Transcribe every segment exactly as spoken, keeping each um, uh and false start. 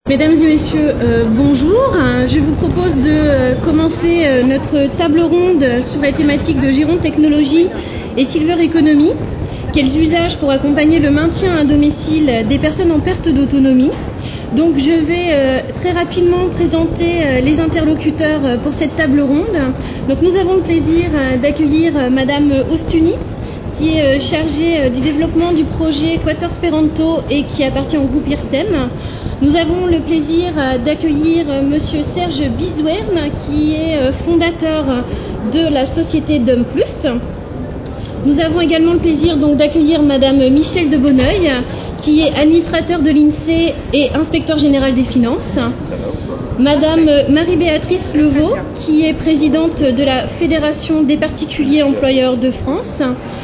Mesdames et messieurs, euh, bonjour. Je vous propose de euh, commencer euh, notre table ronde sur la thématique de Gironde Technologies et Silver Economy. Quels usages pour accompagner le maintien à domicile des personnes en perte d'autonomie. Donc je vais euh, très rapidement présenter euh, les interlocuteurs euh, pour cette table ronde. Donc nous avons le plaisir euh, d'accueillir euh, Madame Ostuni, qui est euh, chargée euh, du développement du projet Quator Speranto et qui appartient au groupe IRSEM. Nous avons le plaisir euh, d'accueillir euh, Monsieur Serge Bizouerne, qui est euh, fondateur de la société Dom Plus. Nous avons également le plaisir donc d'accueillir Madame Michèle de Bonneuil, qui est administrateur de l'INSEE et inspecteur général des finances. Madame Marie-Béatrice Levaux, qui est présidente de la Fédération des particuliers employeurs de France.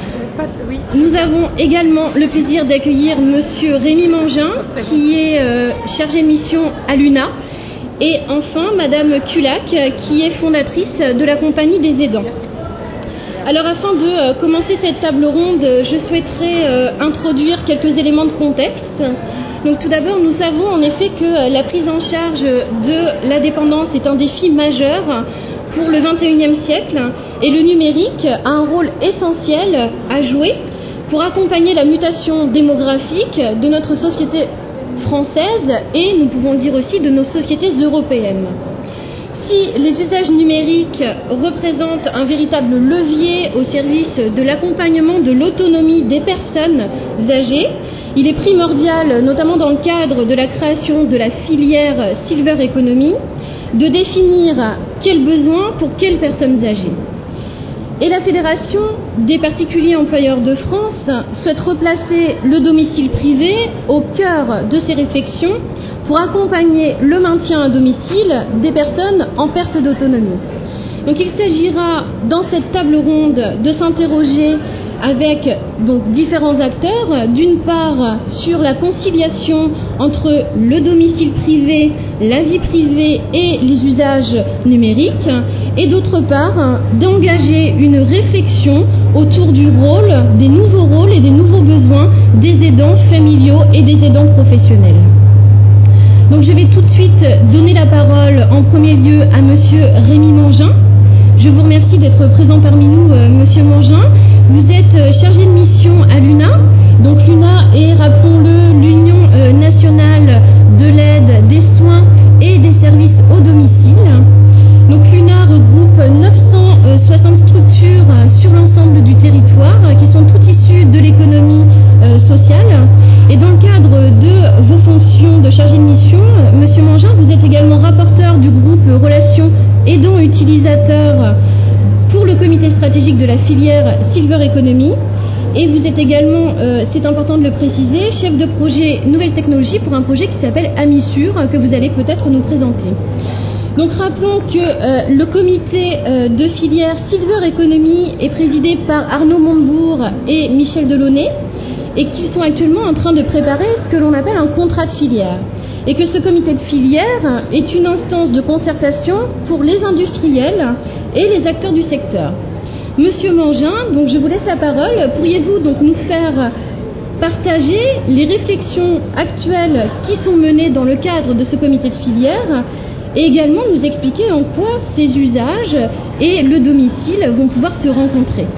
Nous avons également le plaisir d'accueillir Monsieur Rémi Mangin, qui est euh, chargé de mission à l'U N A. Et enfin Madame Culac, qui est fondatrice de la Compagnie des aidants. Alors afin de euh, commencer cette table ronde, je souhaiterais euh, introduire quelques éléments de contexte. Donc tout d'abord, nous savons en effet que euh, la prise en charge de la dépendance est un défi majeur pour le vingt et unième siècle et le numérique a un rôle essentiel à jouer pour accompagner la mutation démographique de notre société française et, nous pouvons le dire aussi, de nos sociétés européennes. Si les usages numériques représentent un véritable levier au service de l'accompagnement de l'autonomie des personnes âgées, il est primordial, notamment dans le cadre de la création de la filière Silver Economy, de définir quels besoins pour quelles personnes âgées. Et la Fédération des particuliers employeurs de France souhaite replacer le domicile privé au cœur de ses réflexions pour accompagner le maintien à domicile des personnes en perte d'autonomie. Donc il s'agira dans cette table ronde de s'interroger avec donc différents acteurs, d'une part sur la conciliation entre le domicile privé, la vie privée et les usages numériques, et d'autre part d'engager une réflexion autour du rôle, des nouveaux rôles et des nouveaux besoins des aidants familiaux et des aidants professionnels. Donc je vais tout de suite donner la parole en premier lieu à Monsieur Rémi Mangin. Je vous remercie d'être présent parmi nous, euh, Monsieur Mangin. Vous êtes euh, chargé de mission à l'U N A. Donc l'U N A est, rappelons-le, l'Union euh, nationale de l'aide, des soins et des services au domicile. Donc l'U N A regroupe neuf cent soixante structures euh, sur l'ensemble du territoire euh, qui sont toutes issues de l'économie euh, sociale. Et dans le cadre de vos fonctions de chargé de mission, euh, Monsieur Mangin, vous êtes également rapporteur du groupe euh, Relations aidants utilisateurs pour le comité stratégique de la filière Silver Economy. Et vous êtes également, euh, c'est important de le préciser, chef de projet Nouvelles Technologies pour un projet qui s'appelle Amisur, que vous allez peut-être nous présenter. Donc rappelons que euh, le comité euh, de filière Silver Economy est présidé par Arnaud Montebourg et Michel Delaunay et qu'ils sont actuellement en train de préparer ce que l'on appelle un contrat de filière. Et que ce comité de filière est une instance de concertation pour les industriels et les acteurs du secteur. Monsieur Mangin, donc je vous laisse la parole. Pourriez-vous donc nous faire partager les réflexions actuelles qui sont menées dans le cadre de ce comité de filière et également nous expliquer en quoi ces usages et le domicile vont pouvoir se rencontrer.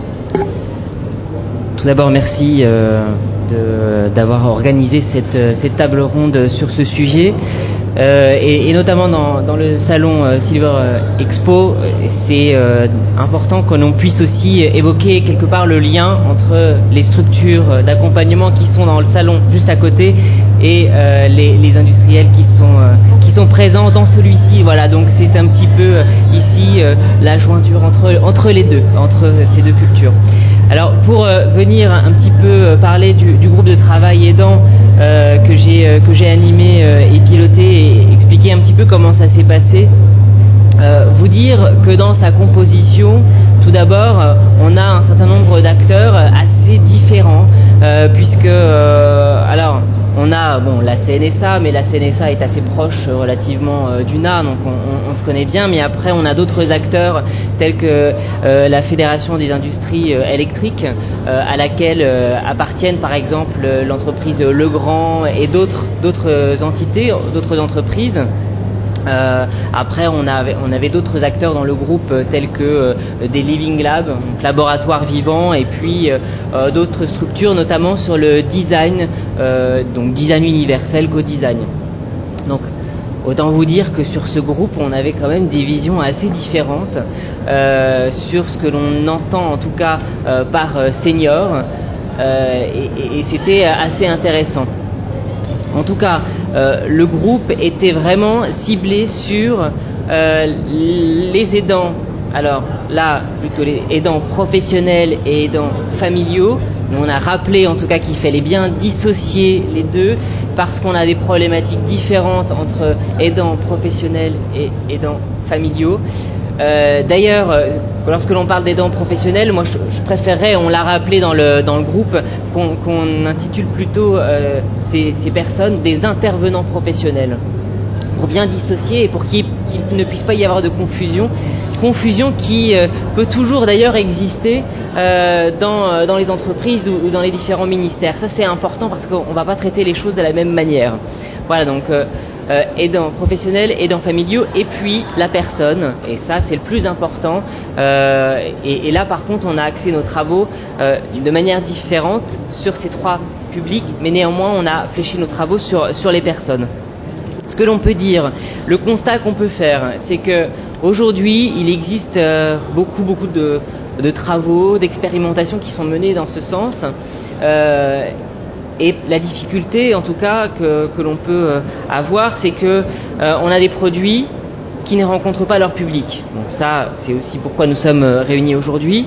Tout d'abord, merci euh, de, d'avoir organisé cette, cette table ronde sur ce sujet. Euh, et, et notamment dans, dans le salon euh, Silver Expo, c'est euh, important que l'on puisse aussi évoquer quelque part le lien entre les structures d'accompagnement qui sont dans le salon juste à côté et euh, les, les industriels qui sont, euh, qui sont présents dans celui-ci. Voilà, donc c'est un petit peu euh, ici euh, la jointure entre, entre les deux, entre ces deux cultures. Alors pour euh, venir un petit peu euh, parler du, du groupe de travail aidant euh, que j'ai euh, que j'ai animé euh, et piloté et expliquer un petit peu comment ça s'est passé, euh, vous dire que dans sa composition, tout d'abord, euh, on a un certain nombre d'acteurs assez différents, euh, puisque euh, alors on a bon la C N S A, mais la C N S A est assez proche euh, relativement euh, d'U N A, donc on, on, on se connaît bien. Mais après, on a d'autres acteurs tels que euh, la Fédération des industries euh, électriques, euh, à laquelle euh, appartiennent par exemple euh, l'entreprise Legrand et d'autres d'autres entités, d'autres entreprises. Euh, après, on avait, on avait d'autres acteurs dans le groupe euh, tels que euh, des Living Labs, donc laboratoires vivants, et puis euh, euh, d'autres structures, notamment sur le design, euh, donc design universel, co-design. Donc, autant vous dire que sur ce groupe, on avait quand même des visions assez différentes euh, sur ce que l'on entend, en tout cas euh, par euh, senior, euh, et, et, et c'était assez intéressant. En tout cas, euh, le groupe était vraiment ciblé sur euh, les aidants. Alors là, plutôt les aidants professionnels et aidants familiaux. On a rappelé en tout cas qu'il fallait bien dissocier les deux parce qu'on a des problématiques différentes entre aidants professionnels et aidants familiaux. Euh, d'ailleurs, lorsque l'on parle d'aidants professionnels, moi je, je préférerais, on l'a rappelé dans le, dans le groupe, qu'on, qu'on intitule plutôt euh, ces, ces personnes des intervenants professionnels, pour bien dissocier et pour qu'il, qu'il ne puisse pas y avoir de confusion, confusion qui euh, peut toujours d'ailleurs exister euh, dans, dans les entreprises ou, ou dans les différents ministères. Ça c'est important parce qu'on ne va pas traiter les choses de la même manière. Voilà, donc euh, euh, aidants professionnels, aidants familiaux, et puis la personne, et ça c'est le plus important. Euh, et, et là par contre on a axé nos travaux euh, de manière différente sur ces trois publics, mais néanmoins on a fléché nos travaux sur, sur les personnes. Ce que l'on peut dire, le constat qu'on peut faire, c'est que aujourd'hui il existe euh, beaucoup beaucoup de, de travaux, d'expérimentations qui sont menés dans ce sens. Euh, Et la difficulté, en tout cas, que, que l'on peut avoir, c'est que euh, on a des produits qui ne rencontrent pas leur public. Donc ça, c'est aussi pourquoi nous sommes réunis aujourd'hui.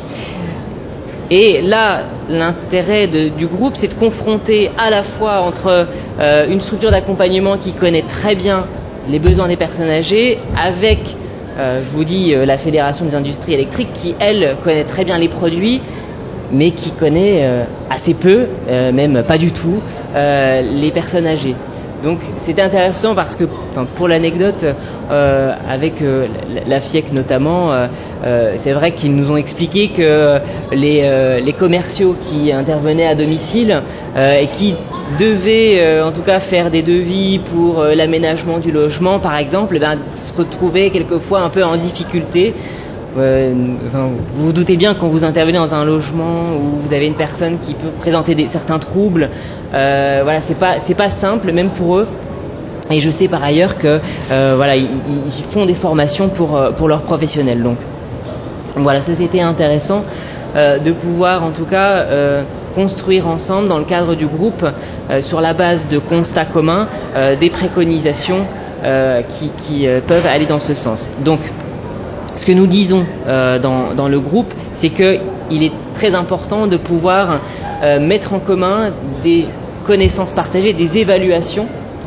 Et là, l'intérêt de, du groupe, c'est de confronter à la fois entre euh, une structure d'accompagnement qui connaît très bien les besoins des personnes âgées, avec, euh, je vous dis, euh, la Fédération des industries électriques, qui, elle, connaît très bien les produits, mais qui connaît euh, assez peu, euh, même pas du tout, euh, les personnes âgées. Donc c'était intéressant parce que, enfin, pour l'anecdote, euh, avec euh, la FIEC notamment, euh, euh, c'est vrai qu'ils nous ont expliqué que les, euh, les commerciaux qui intervenaient à domicile euh, et qui devaient euh, en tout cas faire des devis pour euh, l'aménagement du logement par exemple, eh ben, se retrouvaient quelquefois un peu en difficulté. Euh, enfin, vous vous doutez bien quand vous intervenez dans un logement où vous avez une personne qui peut présenter des, certains troubles, euh, voilà, c'est pas c'est pas simple même pour eux. Et je sais par ailleurs que euh, voilà, ils, ils font des formations pour pour leurs professionnels. Donc voilà, ça c'était intéressant euh, de pouvoir en tout cas euh, construire ensemble dans le cadre du groupe euh, sur la base de constats communs euh, des préconisations euh, qui, qui euh, peuvent aller dans ce sens. Donc ce que nous disons euh, dans, dans le groupe, c'est qu'il est très important de pouvoir euh, mettre en commun des connaissances partagées, des évaluations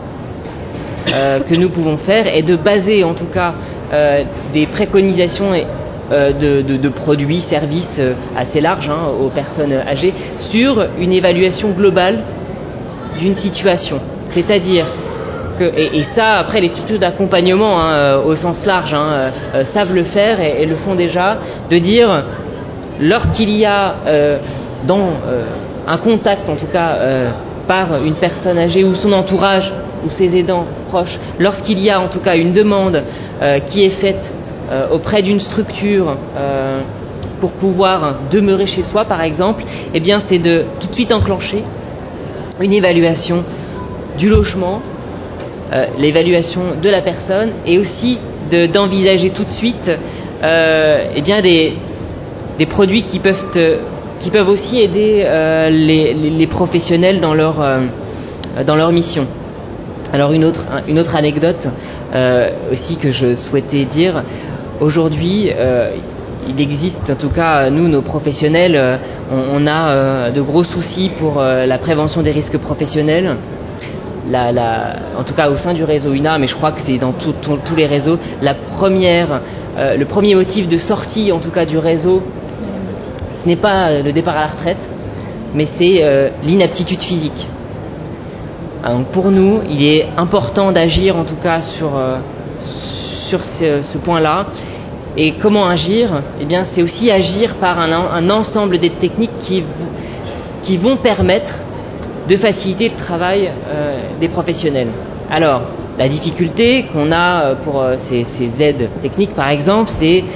euh, que nous pouvons faire et de baser en tout cas euh, des préconisations et, euh, de, de, de produits, services euh, assez larges hein, aux personnes âgées sur une évaluation globale d'une situation. C'est-à-dire Que, et, et ça, après, les structures d'accompagnement hein, euh, au sens large hein, euh, savent le faire et, et le font déjà, de dire, lorsqu'il y a euh, dans euh, un contact, en tout cas, euh, par une personne âgée ou son entourage ou ses aidants proches, lorsqu'il y a en tout cas une demande euh, qui est faite euh, auprès d'une structure euh, pour pouvoir demeurer chez soi, par exemple, eh bien, c'est de tout de suite enclencher une évaluation du logement, Euh, l'évaluation de la personne et aussi de, d'envisager tout de suite euh, eh bien des, des produits qui peuvent, te, qui peuvent aussi aider euh, les, les, les professionnels dans leur, euh, dans leur mission. Alors une autre, une autre anecdote euh, aussi que je souhaitais dire, aujourd'hui euh, il existe, en tout cas nous nos professionnels, euh, on, on a euh, de gros soucis pour euh, la prévention des risques professionnels. La, la, en tout cas au sein du réseau U N A, mais je crois que c'est dans tout, tout, tous les réseaux, la première, euh, le premier motif de sortie en tout cas du réseau, ce n'est pas le départ à la retraite, mais c'est euh, l'inaptitude physique. Donc pour nous, il est important d'agir en tout cas sur, euh, sur ce, ce point-là. Et comment agir? Eh bien, c'est aussi agir par un, un ensemble d'aides techniques qui, qui vont permettre de faciliter le travail euh, des professionnels. Alors, la difficulté qu'on a pour euh, ces, ces aides techniques, par exemple, c'est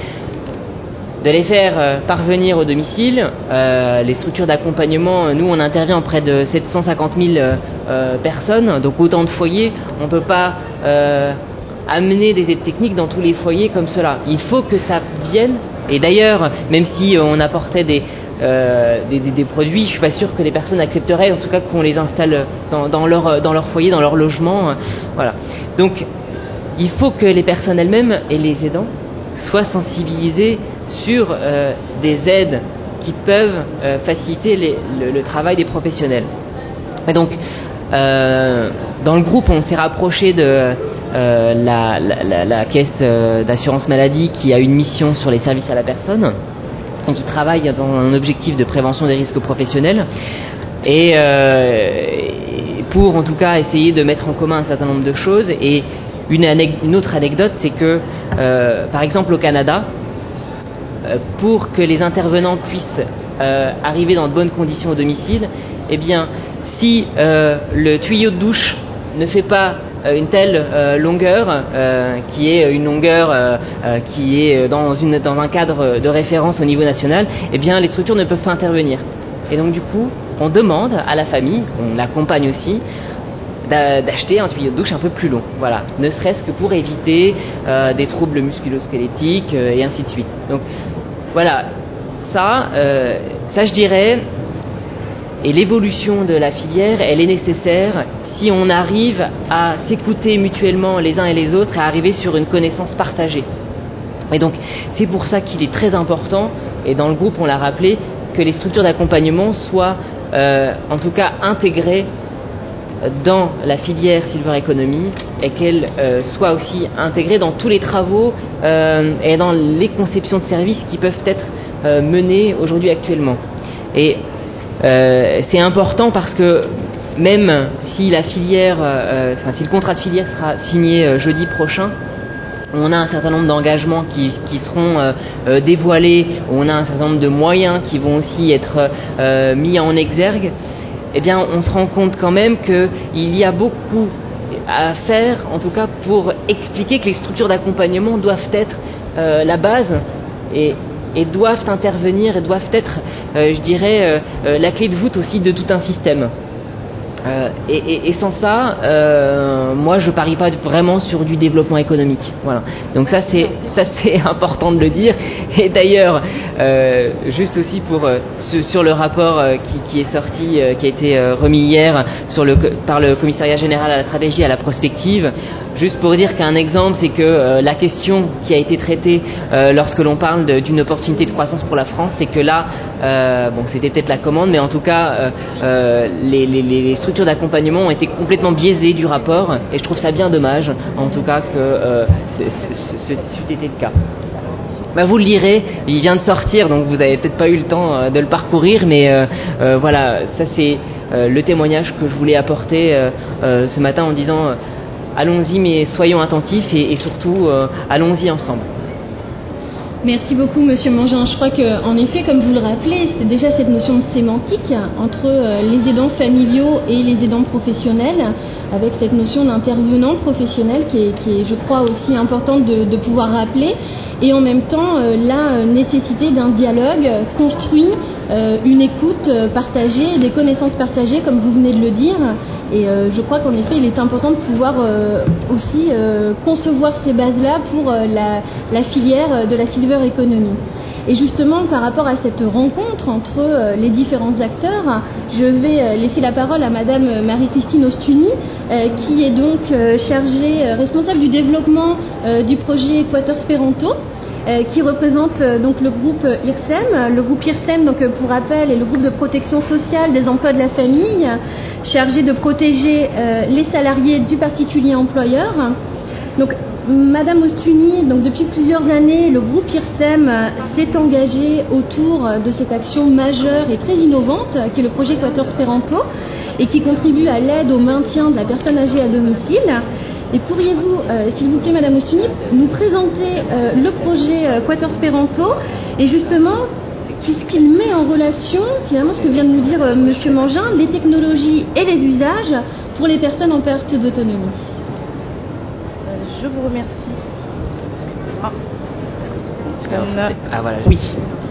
de les faire euh, parvenir au domicile. Euh, les structures d'accompagnement, nous, on intervient auprès de sept cent cinquante mille euh, personnes, donc autant de foyers. On ne peut pas euh, amener des aides techniques dans tous les foyers comme cela. Il faut que ça vienne. Et d'ailleurs, même si on apportait des, euh, des, des, des produits, je suis pas sûr que les personnes accepteraient, en tout cas, qu'on les installe dans, dans, leur, dans leur foyer, dans leur logement. Voilà. Donc, il faut que les personnes elles-mêmes et les aidants soient sensibilisés sur euh, des aides qui peuvent euh, faciliter les, le, le travail des professionnels. Et donc, euh, dans le groupe, on s'est rapproché de euh, la, la, la, la caisse d'assurance maladie qui a une mission sur les services à la personne et qui travaille dans un objectif de prévention des risques professionnels. Et euh, pour en tout cas essayer de mettre en commun un certain nombre de choses. Et une, une autre anecdote, c'est que euh, par exemple au Canada, euh, pour que les intervenants puissent euh, arriver dans de bonnes conditions au domicile, eh bien si euh, le tuyau de douche ne fait pas euh, une telle euh, longueur, euh, qui est une longueur euh, euh, qui est dans, une, dans un cadre de référence au niveau national, eh bien les structures ne peuvent pas intervenir. Et donc du coup, on demande à la famille, on l'accompagne aussi, d'acheter un tuyau de douche un peu plus long, voilà, ne serait-ce que pour éviter euh, des troubles musculo-squelettiques euh, et ainsi de suite. Donc voilà, ça, euh, ça je dirais, et l'évolution de la filière, elle est nécessaire si on arrive à s'écouter mutuellement les uns et les autres et à arriver sur une connaissance partagée. Et donc c'est pour ça qu'il est très important, et dans le groupe on l'a rappelé, que les structures d'accompagnement soient euh, en tout cas intégrées dans la filière Silver Economy et qu'elle euh, soit aussi intégrée dans tous les travaux euh, et dans les conceptions de services qui peuvent être euh, menées aujourd'hui actuellement. Et euh, c'est important parce que même si la filière, euh, enfin, si le contrat de filière sera signé euh, jeudi prochain, on a un certain nombre d'engagements qui, qui seront euh, euh, dévoilés, on a un certain nombre de moyens qui vont aussi être euh, mis en exergue. Eh bien, on se rend compte quand même qu'il y a beaucoup à faire, en tout cas pour expliquer que les structures d'accompagnement doivent être euh, la base et, et doivent intervenir et doivent être, euh, je dirais, euh, euh, la clé de voûte aussi de tout un système. Euh, et, et, et sans ça, euh, moi je parie pas vraiment sur du développement économique. Voilà. Donc ça c'est ça c'est important de le dire. Et d'ailleurs, euh, juste aussi pour euh, ce, sur le rapport euh, qui, qui est sorti, euh, qui a été euh, remis hier sur le par le Commissariat général à la stratégie et à la prospective. Juste pour dire qu'un exemple, c'est que euh, la question qui a été traitée euh, lorsque l'on parle de, d'une opportunité de croissance pour la France, c'est que là, euh, bon, c'était peut-être la commande, mais en tout cas, euh, euh, les, les, les structures d'accompagnement ont été complètement biaisées du rapport, et je trouve ça bien dommage, en tout cas, que euh, ce, ce, ce été le cas. Ben, vous le lirez, il vient de sortir, donc vous n'avez peut-être pas eu le temps euh, de le parcourir, mais euh, euh, voilà, ça c'est euh, le témoignage que je voulais apporter euh, euh, ce matin en disant euh, allons-y, mais soyons attentifs et, et surtout euh, allons-y ensemble. Merci beaucoup, Monsieur Mangin. Je crois qu'en effet, comme vous le rappelez, c'est déjà cette notion de sémantique entre euh, les aidants familiaux et les aidants professionnels, avec cette notion d'intervenant professionnel qui est, qui est, je crois, aussi importante de, de pouvoir rappeler, et en même temps euh, la nécessité d'un dialogue construit, euh, une écoute partagée, des connaissances partagées, comme vous venez de le dire. Et euh, je crois qu'en effet, il est important de pouvoir euh, aussi euh, concevoir ces bases-là pour euh, la, la filière de la Silver Economy. Et justement, par rapport à cette rencontre entre euh, les différents acteurs, je vais euh, laisser la parole à Madame Marie-Christine Ostuni, euh, qui est donc euh, chargée, euh, responsable du développement euh, du projet Équateur-Espéranto, euh, qui représente euh, donc le groupe I R S E M. Le groupe I R S E M, donc, euh, pour rappel, est le groupe de protection sociale des emplois de la famille, chargé de protéger euh, les salariés du particulier employeur. Donc, Madame Ostuni, donc depuis plusieurs années, le groupe I R S E M s'est engagé autour de cette action majeure et très innovante qui est le projet Équateur-Espéranto. et qui contribue à l'aide au maintien de la personne âgée à domicile. Et pourriez-vous, euh, s'il vous plaît, Madame Ostuni, nous présenter euh, le projet euh, Quatersperanto et justement, puisqu'il met en relation, finalement, ce que vient de nous dire euh, Monsieur Mangin, les technologies et les usages pour les personnes en perte d'autonomie. Euh, je vous remercie. Ah, Alors, ah voilà. Oui.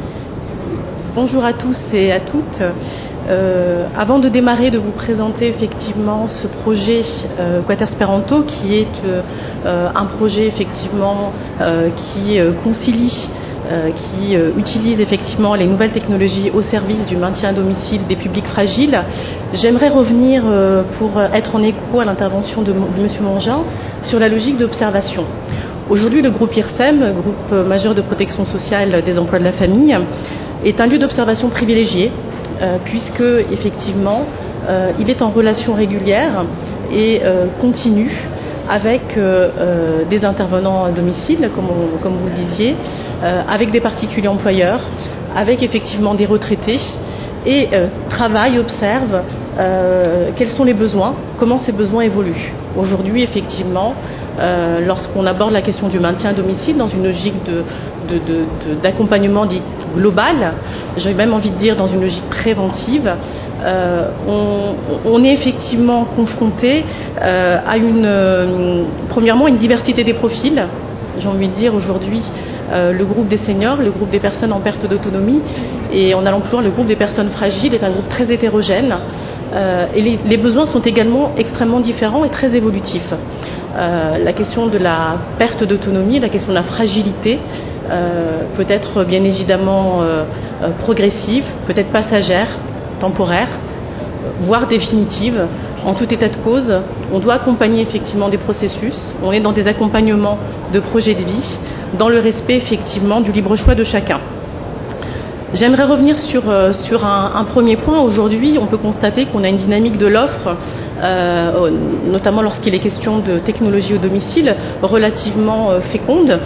Bonjour à tous et à toutes. Euh, avant de démarrer, de vous présenter effectivement ce projet euh, Quatersperanto, qui est euh, un projet effectivement euh, qui euh, concilie, euh, qui euh, utilise effectivement les nouvelles technologies au service du maintien à domicile des publics fragiles, j'aimerais revenir euh, pour être en écho à l'intervention de, de Monsieur Mangin sur la logique d'observation. Aujourd'hui, le groupe I R S E M, groupe majeur de protection sociale des emplois de la famille, est un lieu d'observation privilégié, euh, puisque effectivement, euh, il est en relation régulière et euh, continue avec euh, euh, des intervenants à domicile, comme, on, comme vous le disiez, euh, avec des particuliers employeurs, avec effectivement des retraités, et euh, travaille, observe euh, quels sont les besoins, comment ces besoins évoluent. Aujourd'hui, effectivement, euh, lorsqu'on aborde la question du maintien à domicile dans une logique de, de, de, de, d'accompagnement dit global, j'ai même envie de dire dans une logique préventive, euh, on, on est effectivement confronté euh, à une, euh, premièrement, une diversité des profils. J'ai envie de dire aujourd'hui euh, le groupe des seniors, le groupe des personnes en perte d'autonomie et en allant plus loin, le groupe des personnes fragiles est un groupe très hétérogène euh, et les, les besoins sont également extrêmement différents et très évolutifs. Euh, la question de la perte d'autonomie, la question de la fragilité euh, peut être bien évidemment euh, euh, progressive, peut-être passagère, temporaire, voire définitive. En tout état de cause, on doit accompagner effectivement des processus, on est dans des accompagnements de projets de vie, dans le respect effectivement du libre choix de chacun. J'aimerais revenir sur, euh, sur un, un premier point. Aujourd'hui, on peut constater qu'on a une dynamique de l'offre, euh, notamment lorsqu'il est question de technologie au domicile, relativement euh, féconde.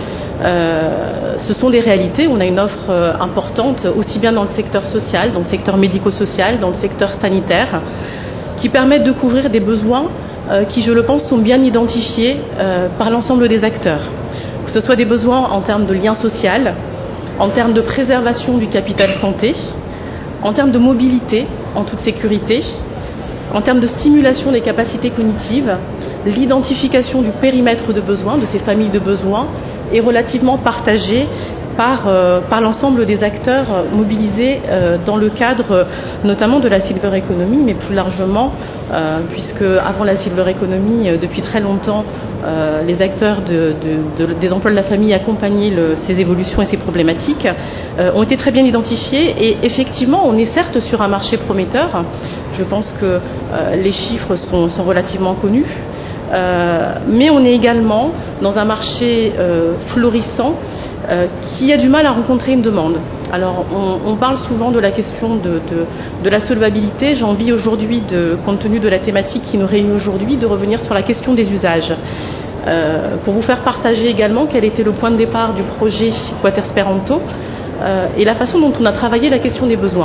Euh, ce sont des réalités. On a une offre euh, importante, aussi bien dans le secteur social, dans le secteur médico-social, dans le secteur sanitaire, qui permettent de couvrir des besoins euh, qui, je le pense, sont bien identifiés euh, par l'ensemble des acteurs. Que ce soit des besoins en termes de lien social, en termes de préservation du capital santé, en termes de mobilité en toute sécurité, en termes de stimulation des capacités cognitives, l'identification du périmètre de besoins, de ces familles de besoins, est relativement partagée par, euh, par l'ensemble des acteurs mobilisés euh, dans le cadre euh, notamment de la Silver Economy, mais plus largement, euh, puisque avant la Silver Economy, euh, depuis très longtemps, euh, les acteurs de, de, de, des emplois de la famille accompagnaient le, ces évolutions et ces problématiques, euh, ont été très bien identifiés et effectivement, on est certes sur un marché prometteur. Je pense que euh, les chiffres sont, sont relativement connus. Euh, mais on est également dans un marché euh, florissant euh, qui a du mal à rencontrer une demande. Alors on, on parle souvent de la question de, de, de la solvabilité. J'ai envie aujourd'hui, de, compte tenu de la thématique qui nous réunit aujourd'hui, de revenir sur la question des usages. Euh, pour vous faire partager également quel était le point de départ du projet Quatersperanto euh, et la façon dont on a travaillé la question des besoins.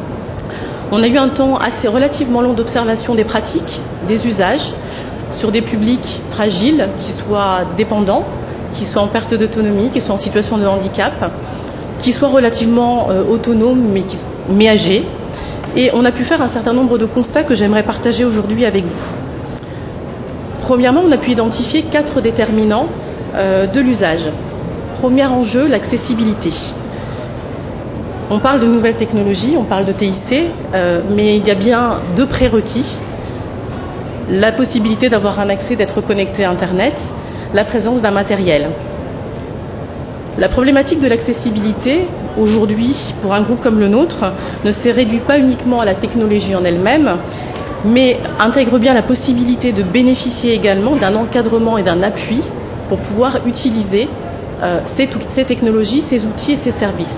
On a eu un temps assez relativement long d'observation des pratiques, des usages, sur des publics fragiles, qui soient dépendants, qui soient en perte d'autonomie, qui soient en situation de handicap, qui soient relativement euh, autonomes mais, qui, mais âgés. Et on a pu faire un certain nombre de constats que j'aimerais partager aujourd'hui avec vous. Premièrement, on a pu identifier quatre déterminants euh, de l'usage. Premier enjeu, l'accessibilité. On parle de nouvelles technologies, on parle de T I C, euh, mais il y a bien deux prérequis. La possibilité d'avoir un accès, d'être connecté à Internet, la présence d'un matériel. La problématique de l'accessibilité, aujourd'hui, pour un groupe comme le nôtre, ne se réduit pas uniquement à la technologie en elle-même, mais intègre bien la possibilité de bénéficier également d'un encadrement et d'un appui pour pouvoir utiliser euh, ces, ces technologies, ces outils et ces services.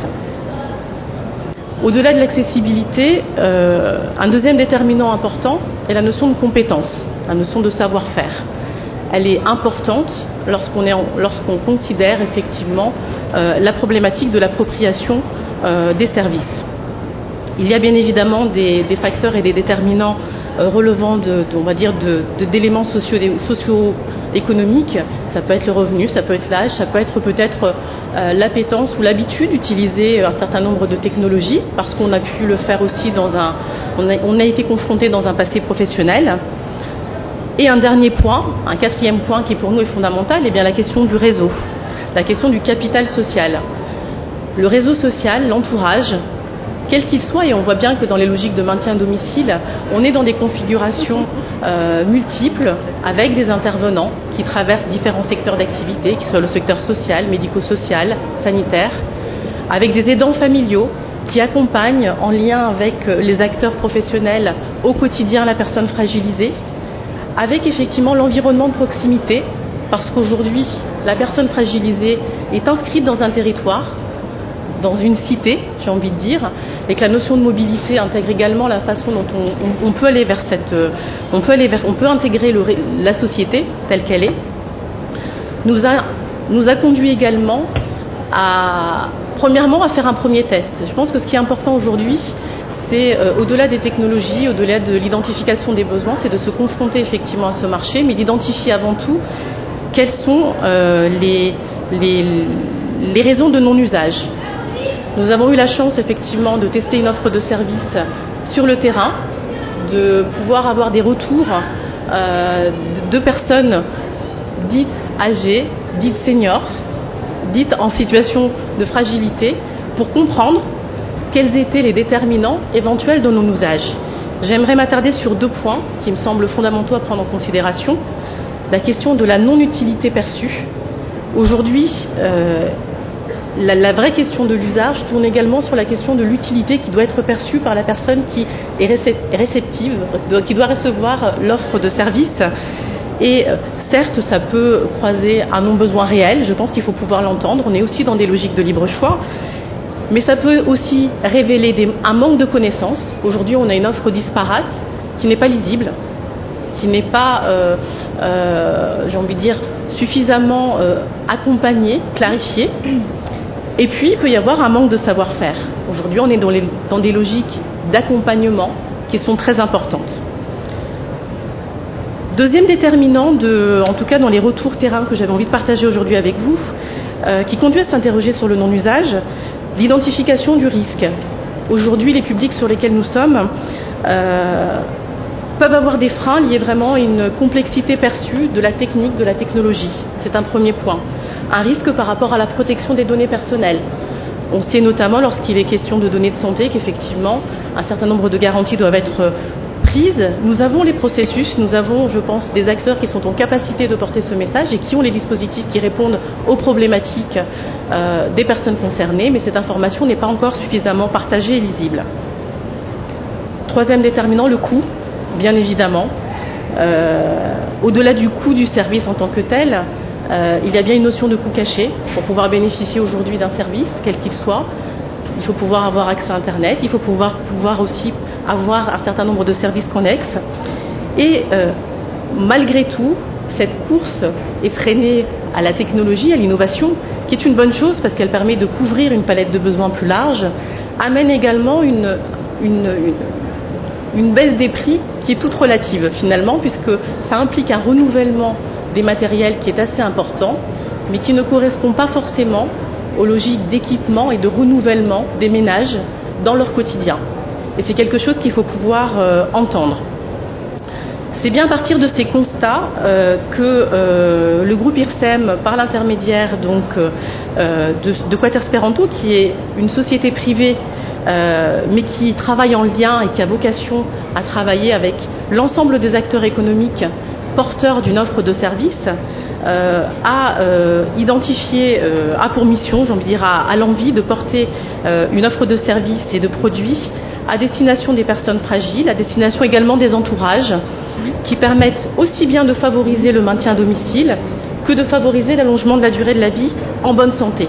Au-delà de l'accessibilité, euh, un deuxième déterminant important est la notion de compétence, la notion de savoir-faire. Elle est importante lorsqu'on est en, lorsqu'on considère effectivement euh, la problématique de l'appropriation euh, des services. Il y a bien évidemment des, des facteurs et des déterminants euh, relevant de, de, on va dire, de, de, d'éléments socio, socio-économiques. Ça peut être le revenu, ça peut être l'âge, ça peut être peut-être euh, l'appétence ou l'habitude d'utiliser un certain nombre de technologies, parce qu'on a pu le faire aussi dans un, on a, on a été confronté dans un passé professionnel. Et un dernier point, un quatrième point qui pour nous est fondamental, est bien la question du réseau, la question du capital social. Le réseau social, l'entourage, quel qu'il soit, et on voit bien que dans les logiques de maintien à domicile, on est dans des configurations euh, multiples avec des intervenants qui traversent différents secteurs d'activité, qui soient le secteur social, médico-social, sanitaire, avec des aidants familiaux qui accompagnent en lien avec les acteurs professionnels au quotidien la personne fragilisée, avec effectivement l'environnement de proximité, parce qu'aujourd'hui, la personne fragilisée est inscrite dans un territoire, dans une cité, j'ai envie de dire, et que la notion de mobilité intègre également la façon dont on, on, on peut aller vers cette, on peut aller vers, on peut intégrer le, la société telle qu'elle est, nous a, nous a conduit également à, premièrement, à faire un premier test. Je pense que ce qui est important aujourd'hui, c'est euh, au-delà des technologies, au-delà de l'identification des besoins, c'est de se confronter effectivement à ce marché, mais d'identifier avant tout quelles sont euh, les, les, les raisons de non-usage. Nous avons eu la chance effectivement de tester une offre de service sur le terrain, de pouvoir avoir des retours euh, de personnes dites âgées, dites seniors, dites en situation de fragilité, pour comprendre quels étaient les déterminants éventuels de non-usage. J'aimerais m'attarder sur deux points qui me semblent fondamentaux à prendre en considération. La question de la non-utilité perçue. Aujourd'hui, euh, La, la vraie question de l'usage tourne également sur la question de l'utilité qui doit être perçue par la personne qui est réceptive, qui doit recevoir l'offre de service. Et certes, ça peut croiser un non-besoin réel, je pense qu'il faut pouvoir l'entendre, on est aussi dans des logiques de libre choix, mais ça peut aussi révéler des, un manque de connaissances. Aujourd'hui, on a une offre disparate qui n'est pas lisible, qui n'est pas, euh, euh, j'ai envie de dire, suffisamment euh, accompagnée, clarifiée. Et puis, il peut y avoir un manque de savoir-faire. Aujourd'hui, on est dans, les, dans des logiques d'accompagnement qui sont très importantes. Deuxième déterminant, de, en tout cas dans les retours terrain que j'avais envie de partager aujourd'hui avec vous, euh, qui conduit à s'interroger sur le non-usage, l'identification du risque. Aujourd'hui, les publics sur lesquels nous sommes euh, peuvent avoir des freins liés vraiment à une complexité perçue de la technique, de la technologie. C'est un premier point. Un risque par rapport à la protection des données personnelles. On sait notamment, lorsqu'il est question de données de santé, qu'effectivement, un certain nombre de garanties doivent être prises. Nous avons les processus, nous avons, je pense, des acteurs qui sont en capacité de porter ce message et qui ont les dispositifs qui répondent aux problématiques euh, des personnes concernées, mais cette information n'est pas encore suffisamment partagée et lisible. Troisième déterminant, le coût, bien évidemment. Euh, au-delà du coût du service en tant que tel, Euh, il y a bien une notion de coût caché pour pouvoir bénéficier aujourd'hui d'un service, quel qu'il soit. Il faut pouvoir avoir accès à Internet, il faut pouvoir, pouvoir aussi avoir un certain nombre de services connexes. Et euh, malgré tout, cette course effrénée à la technologie, à l'innovation, qui est une bonne chose parce qu'elle permet de couvrir une palette de besoins plus large, amène également une, une, une, une baisse des prix qui est toute relative finalement, puisque ça implique un renouvellement des matériels qui est assez important, mais qui ne correspond pas forcément aux logiques d'équipement et de renouvellement des ménages dans leur quotidien. Et c'est quelque chose qu'il faut pouvoir euh, entendre. C'est bien à partir de ces constats euh, que euh, le groupe I R S E M, par l'intermédiaire donc euh, de, de Quatersperanto, qui est une société privée euh, mais qui travaille en lien et qui a vocation à travailler avec l'ensemble des acteurs économiques porteur d'une offre de service, euh, a euh, identifié, euh, a pour mission, j'ai envie de dire, a, a l'envie de porter euh, une offre de services et de produits à destination des personnes fragiles, à destination également des entourages, qui permettent aussi bien de favoriser le maintien à domicile que de favoriser l'allongement de la durée de la vie en bonne santé.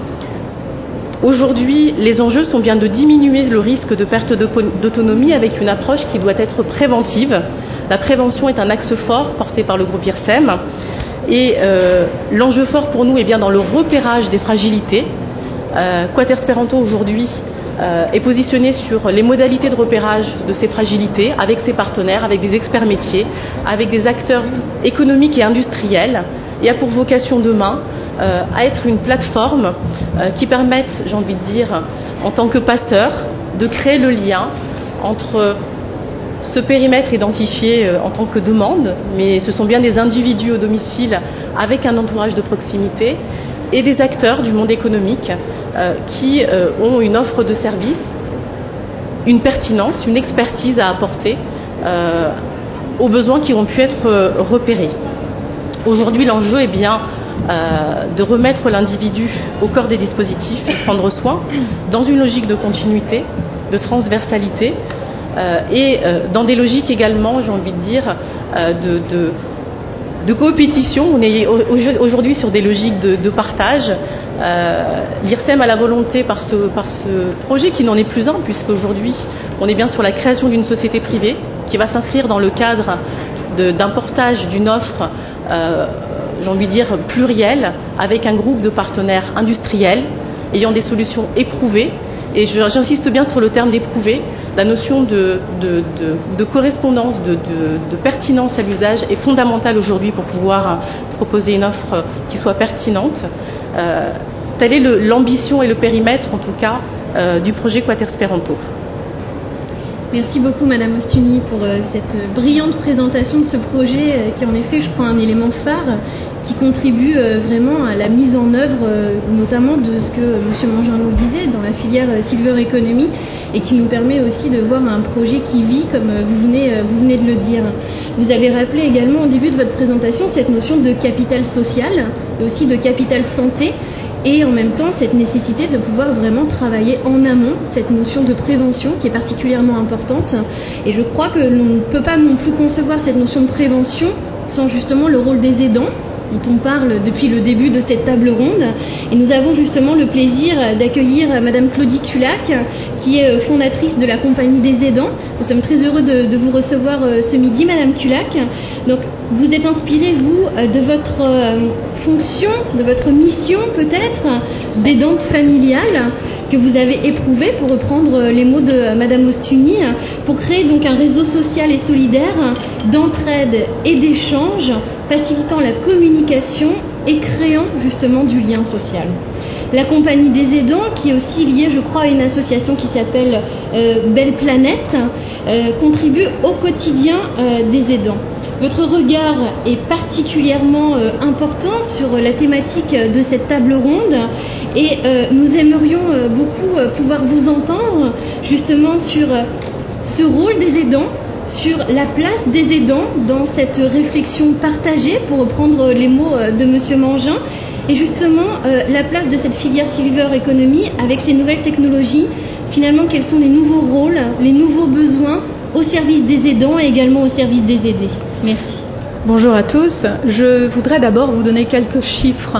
Aujourd'hui, les enjeux sont bien de diminuer le risque de perte d'autonomie avec une approche qui doit être préventive. La prévention est un axe fort porté par le groupe I R S E M et euh, l'enjeu fort pour nous est bien dans le repérage des fragilités. Euh, Quatersperanto aujourd'hui euh, est positionné sur les modalités de repérage de ces fragilités avec ses partenaires, avec des experts métiers, avec des acteurs économiques et industriels, et a pour vocation demain euh, à être une plateforme euh, qui permette, j'ai envie de dire, en tant que passeur, de créer le lien entre ce périmètre identifié en tant que demande, mais ce sont bien des individus au domicile avec un entourage de proximité, et des acteurs du monde économique euh, qui euh, ont une offre de service, une pertinence, une expertise à apporter euh, aux besoins qui ont pu être euh, repérés. Aujourd'hui, l'enjeu est bien euh, de remettre l'individu au cœur des dispositifs, de prendre soin, dans une logique de continuité, de transversalité, euh, et euh, dans des logiques également, j'ai envie de dire, euh, de, de de coopétition. On est aujourd'hui sur des logiques de, de partage. Euh, L'I R S E M a la volonté, par ce, par ce projet qui n'en est plus un, puisqu'aujourd'hui on est bien sur la création d'une société privée qui va s'inscrire dans le cadre d'un portage d'une offre, euh, j'ai envie de dire, plurielle, avec un groupe de partenaires industriels ayant des solutions éprouvées. Et j'insiste bien sur le terme d'éprouvé. La notion de, de, de, de correspondance, de, de, de pertinence à l'usage est fondamentale aujourd'hui pour pouvoir proposer une offre qui soit pertinente. Euh, telle est l'ambition et le périmètre, en tout cas, euh, du projet Quatersperanto. Merci beaucoup Madame Ostuni pour euh, cette brillante présentation de ce projet euh, qui est en effet, je crois, un élément phare qui contribue euh, vraiment à la mise en œuvre euh, notamment de ce que euh, M. Mangin nous disait dans la filière euh, Silver Economy, et qui nous permet aussi de voir un projet qui vit, comme euh, vous, venez, euh, vous venez de le dire. Vous avez rappelé également au début de votre présentation cette notion de capital social et aussi de capital santé, et en même temps cette nécessité de pouvoir vraiment travailler en amont cette notion de prévention qui est particulièrement importante. Et je crois que l'on ne peut pas non plus concevoir cette notion de prévention sans justement le rôle des aidants, dont on parle depuis le début de cette table ronde. Et nous avons justement le plaisir d'accueillir Madame Claudie Culac, qui est fondatrice de la Compagnie des aidants. Nous sommes très heureux de, de vous recevoir ce midi, Madame Culac. Donc, vous êtes inspirée, vous, de votre fonction, de votre mission peut-être, d'aidante familiale, que vous avez éprouvée, pour reprendre les mots de Madame Ostuni, pour créer donc un réseau social et solidaire d'entraide et d'échange, facilitant la communication et créant justement du lien social. La Compagnie des aidants, qui est aussi liée, je crois, à une association qui s'appelle euh, Belle Planète, euh, contribue au quotidien euh, des aidants. Votre regard est particulièrement euh, important sur la thématique de cette table ronde, et euh, nous aimerions euh, beaucoup euh, pouvoir vous entendre justement sur euh, ce rôle des aidants, sur la place des aidants dans cette réflexion partagée, pour reprendre les mots euh, de Monsieur Mangin, et justement euh, la place de cette filière Silver Economy avec ces nouvelles technologies. Finalement, quels sont les nouveaux rôles, les nouveaux besoins au service des aidants et également au service des aidés. Merci. Bonjour à tous. Je voudrais d'abord vous donner quelques chiffres.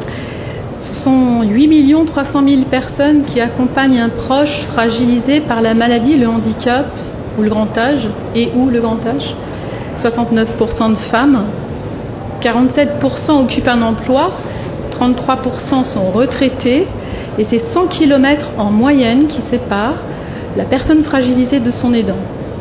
Ce sont huit millions trois cent mille personnes qui accompagnent un proche fragilisé par la maladie, le handicap ou le grand âge, et ou le grand âge. soixante-neuf pour cent de femmes, quarante-sept pour cent occupent un emploi, trente-trois pour cent sont retraités, et c'est cent kilomètres en moyenne qui séparent la personne fragilisée de son aidant.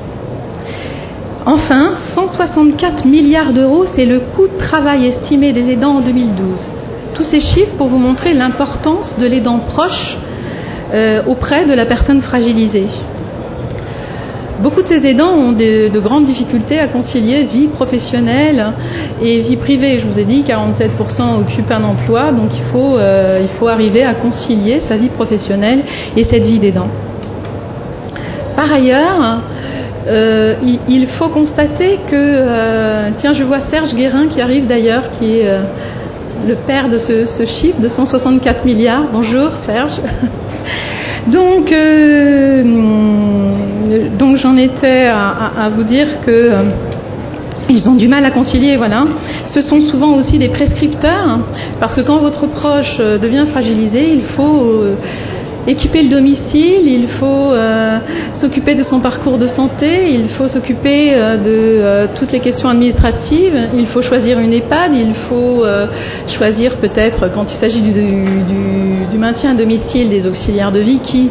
Enfin, cent soixante-quatre milliards d'euros, c'est le coût de travail estimé des aidants en deux mille douze. Tous ces chiffres pour vous montrer l'importance de l'aidant proche euh, auprès de la personne fragilisée. Beaucoup de ces aidants ont de, de grandes difficultés à concilier vie professionnelle et vie privée. Je vous ai dit, quarante-sept pour cent occupent un emploi, donc il faut, euh, il faut arriver à concilier sa vie professionnelle et cette vie d'aidant. Par ailleurs, euh, il, il faut constater que, euh, tiens, je vois Serge Guérin qui arrive d'ailleurs, qui est euh, le père de ce, ce chiffre de cent soixante-quatre milliards. Bonjour Serge. Donc, euh, donc j'en étais à, à, à vous dire que euh, ils ont du mal à concilier, voilà. Ce sont souvent aussi des prescripteurs, parce que quand votre proche devient fragilisé, il faut euh, équiper le domicile, il faut euh, s'occuper de son parcours de santé, il faut s'occuper euh, de euh, toutes les questions administratives, il faut choisir une EHPAD, il faut euh, choisir peut-être, quand il s'agit du, du, du maintien à domicile, des auxiliaires de vie qui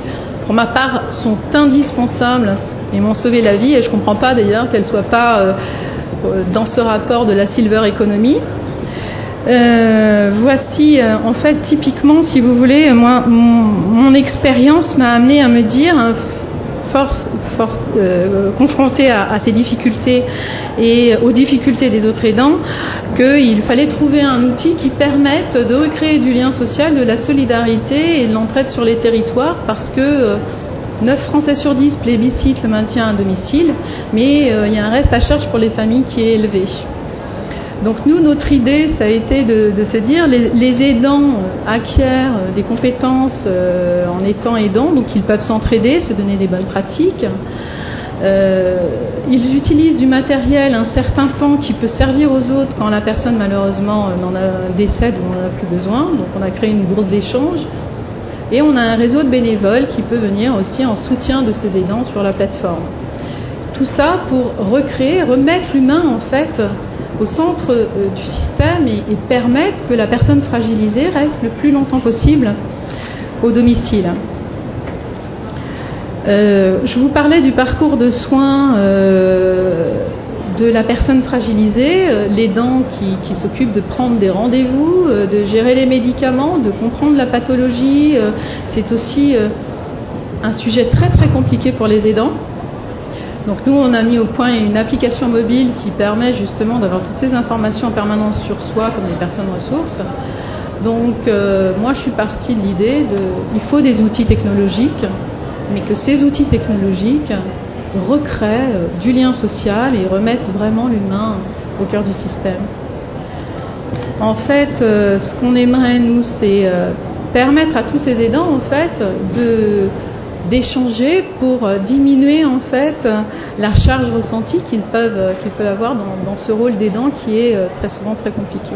pour ma part, sont indispensables et m'ont sauvé la vie. Et je ne comprends pas d'ailleurs qu'elles ne soient pas euh, dans ce rapport de la Silver Economy. Euh, voici, euh, en fait, typiquement, si vous voulez, moi, mon, mon expérience m'a amené à me dire, hein, fort, fort euh, confrontée à, à ces difficultés et aux difficultés des autres aidants, qu'il fallait trouver un outil qui permette de recréer du lien social, de la solidarité et de l'entraide sur les territoires, parce que euh, neuf Français sur dix plébiscitent le maintien à domicile, mais euh, il y a un reste à charge pour les familles qui est élevé. Donc nous, notre idée, ça a été de, de se dire, les, les aidants acquièrent des compétences euh, en étant aidants, donc ils peuvent s'entraider, se donner des bonnes pratiques. Euh, ils utilisent du matériel un certain temps qui peut servir aux autres quand la personne malheureusement n'en a, décède ou n'en a plus besoin. Donc on a créé une bourse d'échange et on a un réseau de bénévoles qui peut venir aussi en soutien de ces aidants sur la plateforme. Tout ça pour recréer, remettre l'humain en fait au centre euh, du système et, et permettre que la personne fragilisée reste le plus longtemps possible au domicile. Euh, je vous parlais du parcours de soins euh, de la personne fragilisée, euh, l'aidant qui, qui s'occupe de prendre des rendez-vous, euh, de gérer les médicaments, de comprendre la pathologie. Euh, c'est aussi euh, un sujet très très compliqué pour les aidants. Donc nous, on a mis au point une application mobile qui permet justement d'avoir toutes ces informations en permanence sur soi comme les personnes ressources. Donc euh, moi, je suis partie de l'idée de, il faut des outils technologiques, mais que ces outils technologiques recréent euh, du lien social et remettent vraiment l'humain au cœur du système. En fait, euh, ce qu'on aimerait, nous, c'est euh, permettre à tous ces aidants, en fait, de... d'échanger pour diminuer en fait la charge ressentie qu'ils peuvent, qu'ils peuvent avoir dans, dans ce rôle d'aidant qui est très souvent très compliqué.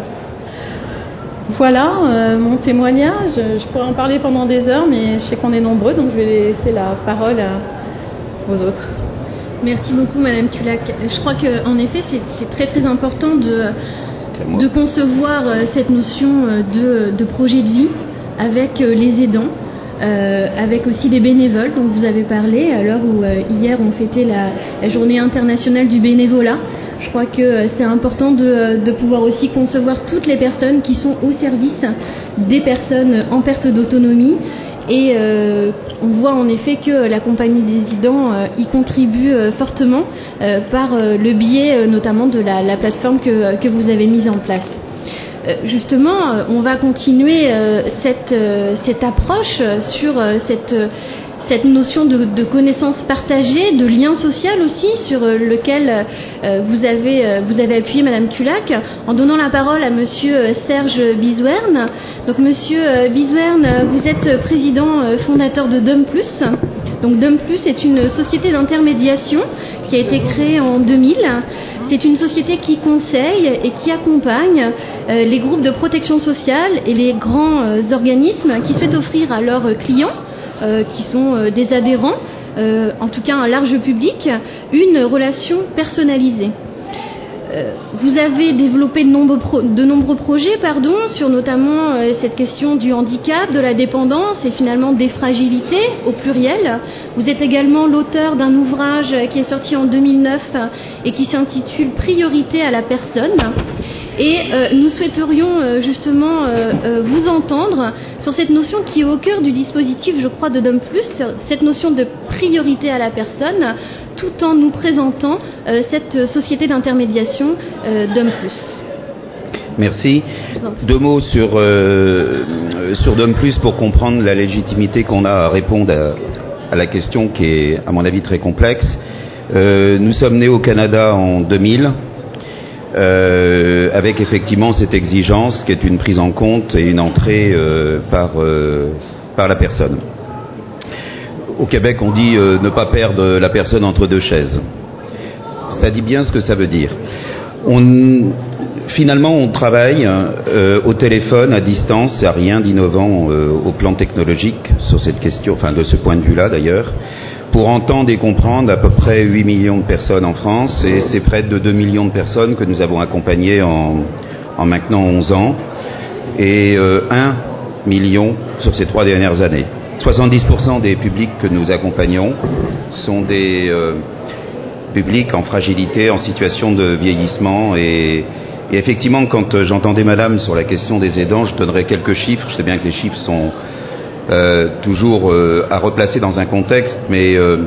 Voilà euh, mon témoignage. Je pourrais en parler pendant des heures, mais je sais qu'on est nombreux, donc je vais laisser la parole à, aux autres. Merci beaucoup Madame Culac. Je crois qu'en effet c'est, c'est très très important de, de concevoir cette notion de, de projet de vie avec les aidants. Euh, avec aussi les bénévoles dont vous avez parlé à l'heure où euh, hier on fêtait la, la journée internationale du bénévolat. Je crois que euh, c'est important de, de pouvoir aussi concevoir toutes les personnes qui sont au service des personnes en perte d'autonomie et euh, on voit en effet que la compagnie des aidants euh, y contribue euh, fortement euh, par euh, le biais euh, notamment de la, la plateforme que, que vous avez mise en place. Justement, on va continuer euh, cette, euh, cette approche sur euh, cette, euh, cette notion de, de connaissance partagée, de lien social aussi, sur euh, lequel euh, vous, avez, euh, vous avez appuyé Madame Culac, en donnant la parole à Monsieur Serge Bizwern. Donc Monsieur Bizwern, vous êtes président euh, fondateur de Dom Plus. Donc Dom Plus est une société d'intermédiation qui a été créée en deux mille. C'est une société qui conseille et qui accompagne euh, les groupes de protection sociale et les grands euh, organismes qui souhaitent offrir à leurs clients, euh, qui sont euh, des adhérents, euh, en tout cas un large public, une relation personnalisée. Euh, vous avez développé de nombreux, pro- de nombreux projets pardon, sur notamment euh, cette question du handicap, de la dépendance et finalement des fragilités au pluriel. Vous êtes également l'auteur d'un ouvrage qui est sorti en deux mille neuf et qui s'intitule « Priorité à la personne ». Et euh, nous souhaiterions euh, justement euh, euh, vous entendre sur cette notion qui est au cœur du dispositif, je crois, de Dom Plus, cette notion de priorité à la personne, tout en nous présentant euh, cette société d'intermédiation euh, Dom Plus. Merci. Deux mots sur, euh, sur Dom Plus pour comprendre la légitimité qu'on a à répondre à, à la question qui est, à mon avis, très complexe. Euh, nous sommes nés au Canada en deux mille. Euh, avec effectivement cette exigence qui est une prise en compte et une entrée euh, par, euh, par la personne. Au Québec, on dit euh, ne pas perdre la personne entre deux chaises. Ça dit bien ce que ça veut dire. On, finalement, on travaille euh, au téléphone, à distance, il n'y a rien d'innovant euh, au plan technologique sur cette question, enfin de ce point de vue-là d'ailleurs, pour entendre et comprendre à peu près huit millions de personnes en France, et c'est près de deux millions de personnes que nous avons accompagnées en, en maintenant onze ans, et euh, un million sur ces trois dernières années. soixante-dix pour cent des publics que nous accompagnons sont des euh, publics en fragilité, en situation de vieillissement. Et, et effectivement, quand j'entendais Madame sur la question des aidants, je donnerais quelques chiffres. Je sais bien que les chiffres sont euh, toujours euh, à replacer dans un contexte, mais euh,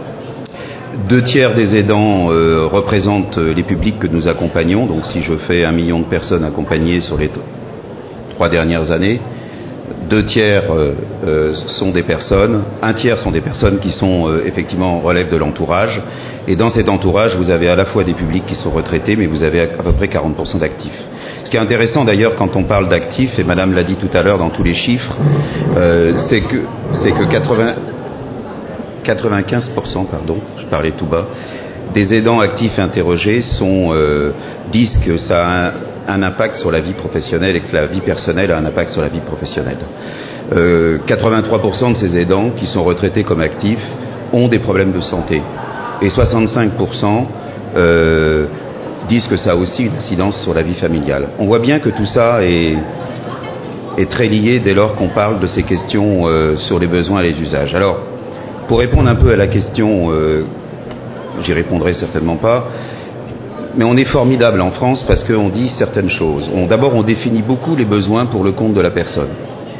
deux tiers des aidants euh, représentent les publics que nous accompagnons. Donc si je fais un million de personnes accompagnées sur les t- trois dernières années, deux tiers euh, euh, sont des personnes, un tiers sont des personnes qui sont euh, effectivement relèvent de l'entourage. Et dans cet entourage, vous avez à la fois des publics qui sont retraités, mais vous avez à peu près quarante pour cent d'actifs. Ce qui est intéressant d'ailleurs quand on parle d'actifs, et Madame l'a dit tout à l'heure dans tous les chiffres, euh, c'est que, c'est que quatre-vingts, quatre-vingt-quinze pour cent, pardon, je parlais tout bas, des aidants actifs interrogés sont, euh, disent que ça a un, un impact sur la vie professionnelle et que la vie personnelle a un impact sur la vie professionnelle. Euh, quatre-vingt-trois pour cent de ces aidants qui sont retraités comme actifs ont des problèmes de santé et soixante-cinq pour cent euh, disent que ça a aussi une incidence sur la vie familiale. On voit bien que tout ça est, est très lié dès lors qu'on parle de ces questions euh, sur les besoins et les usages. Alors, pour répondre un peu à la question, euh, j'y répondrai certainement pas, mais on est formidable en France parce qu'on dit certaines choses. On, d'abord, on définit beaucoup les besoins pour le compte de la personne.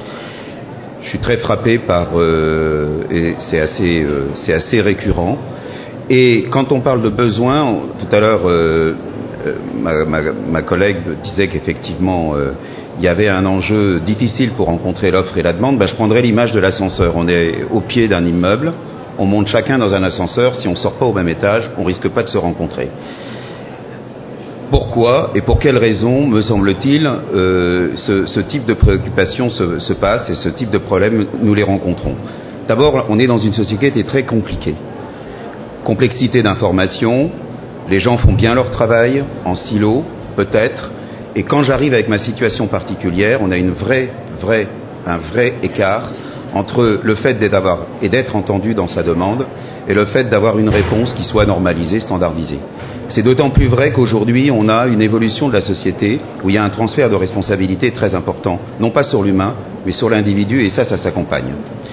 Je suis très frappé par, euh, et c'est assez, euh, c'est assez récurrent. Et quand on parle de besoins, tout à l'heure, euh, ma, ma, ma collègue disait qu'effectivement, euh, il y avait un enjeu difficile pour rencontrer l'offre et la demande. Ben, je prendrais l'image de l'ascenseur. On est au pied d'un immeuble, on monte chacun dans un ascenseur. Si on ne sort pas au même étage, on ne risque pas de se rencontrer. Pourquoi et pour quelles raisons, me semble-t-il, euh, ce, ce type de préoccupation se, se passe et ce type de problème, nous les rencontrons. D'abord, on est dans une société qui est très compliquée. Complexité d'information, les gens font bien leur travail, en silo, peut-être, et quand j'arrive avec ma situation particulière, on a une vraie, vraie, un vrai écart entre le fait d'être, d'avoir, et d'être entendu dans sa demande et le fait d'avoir une réponse qui soit normalisée, standardisée. C'est d'autant plus vrai qu'aujourd'hui, on a une évolution de la société où il y a un transfert de responsabilité très important, non pas sur l'humain, mais sur l'individu, et ça, ça s'accompagne.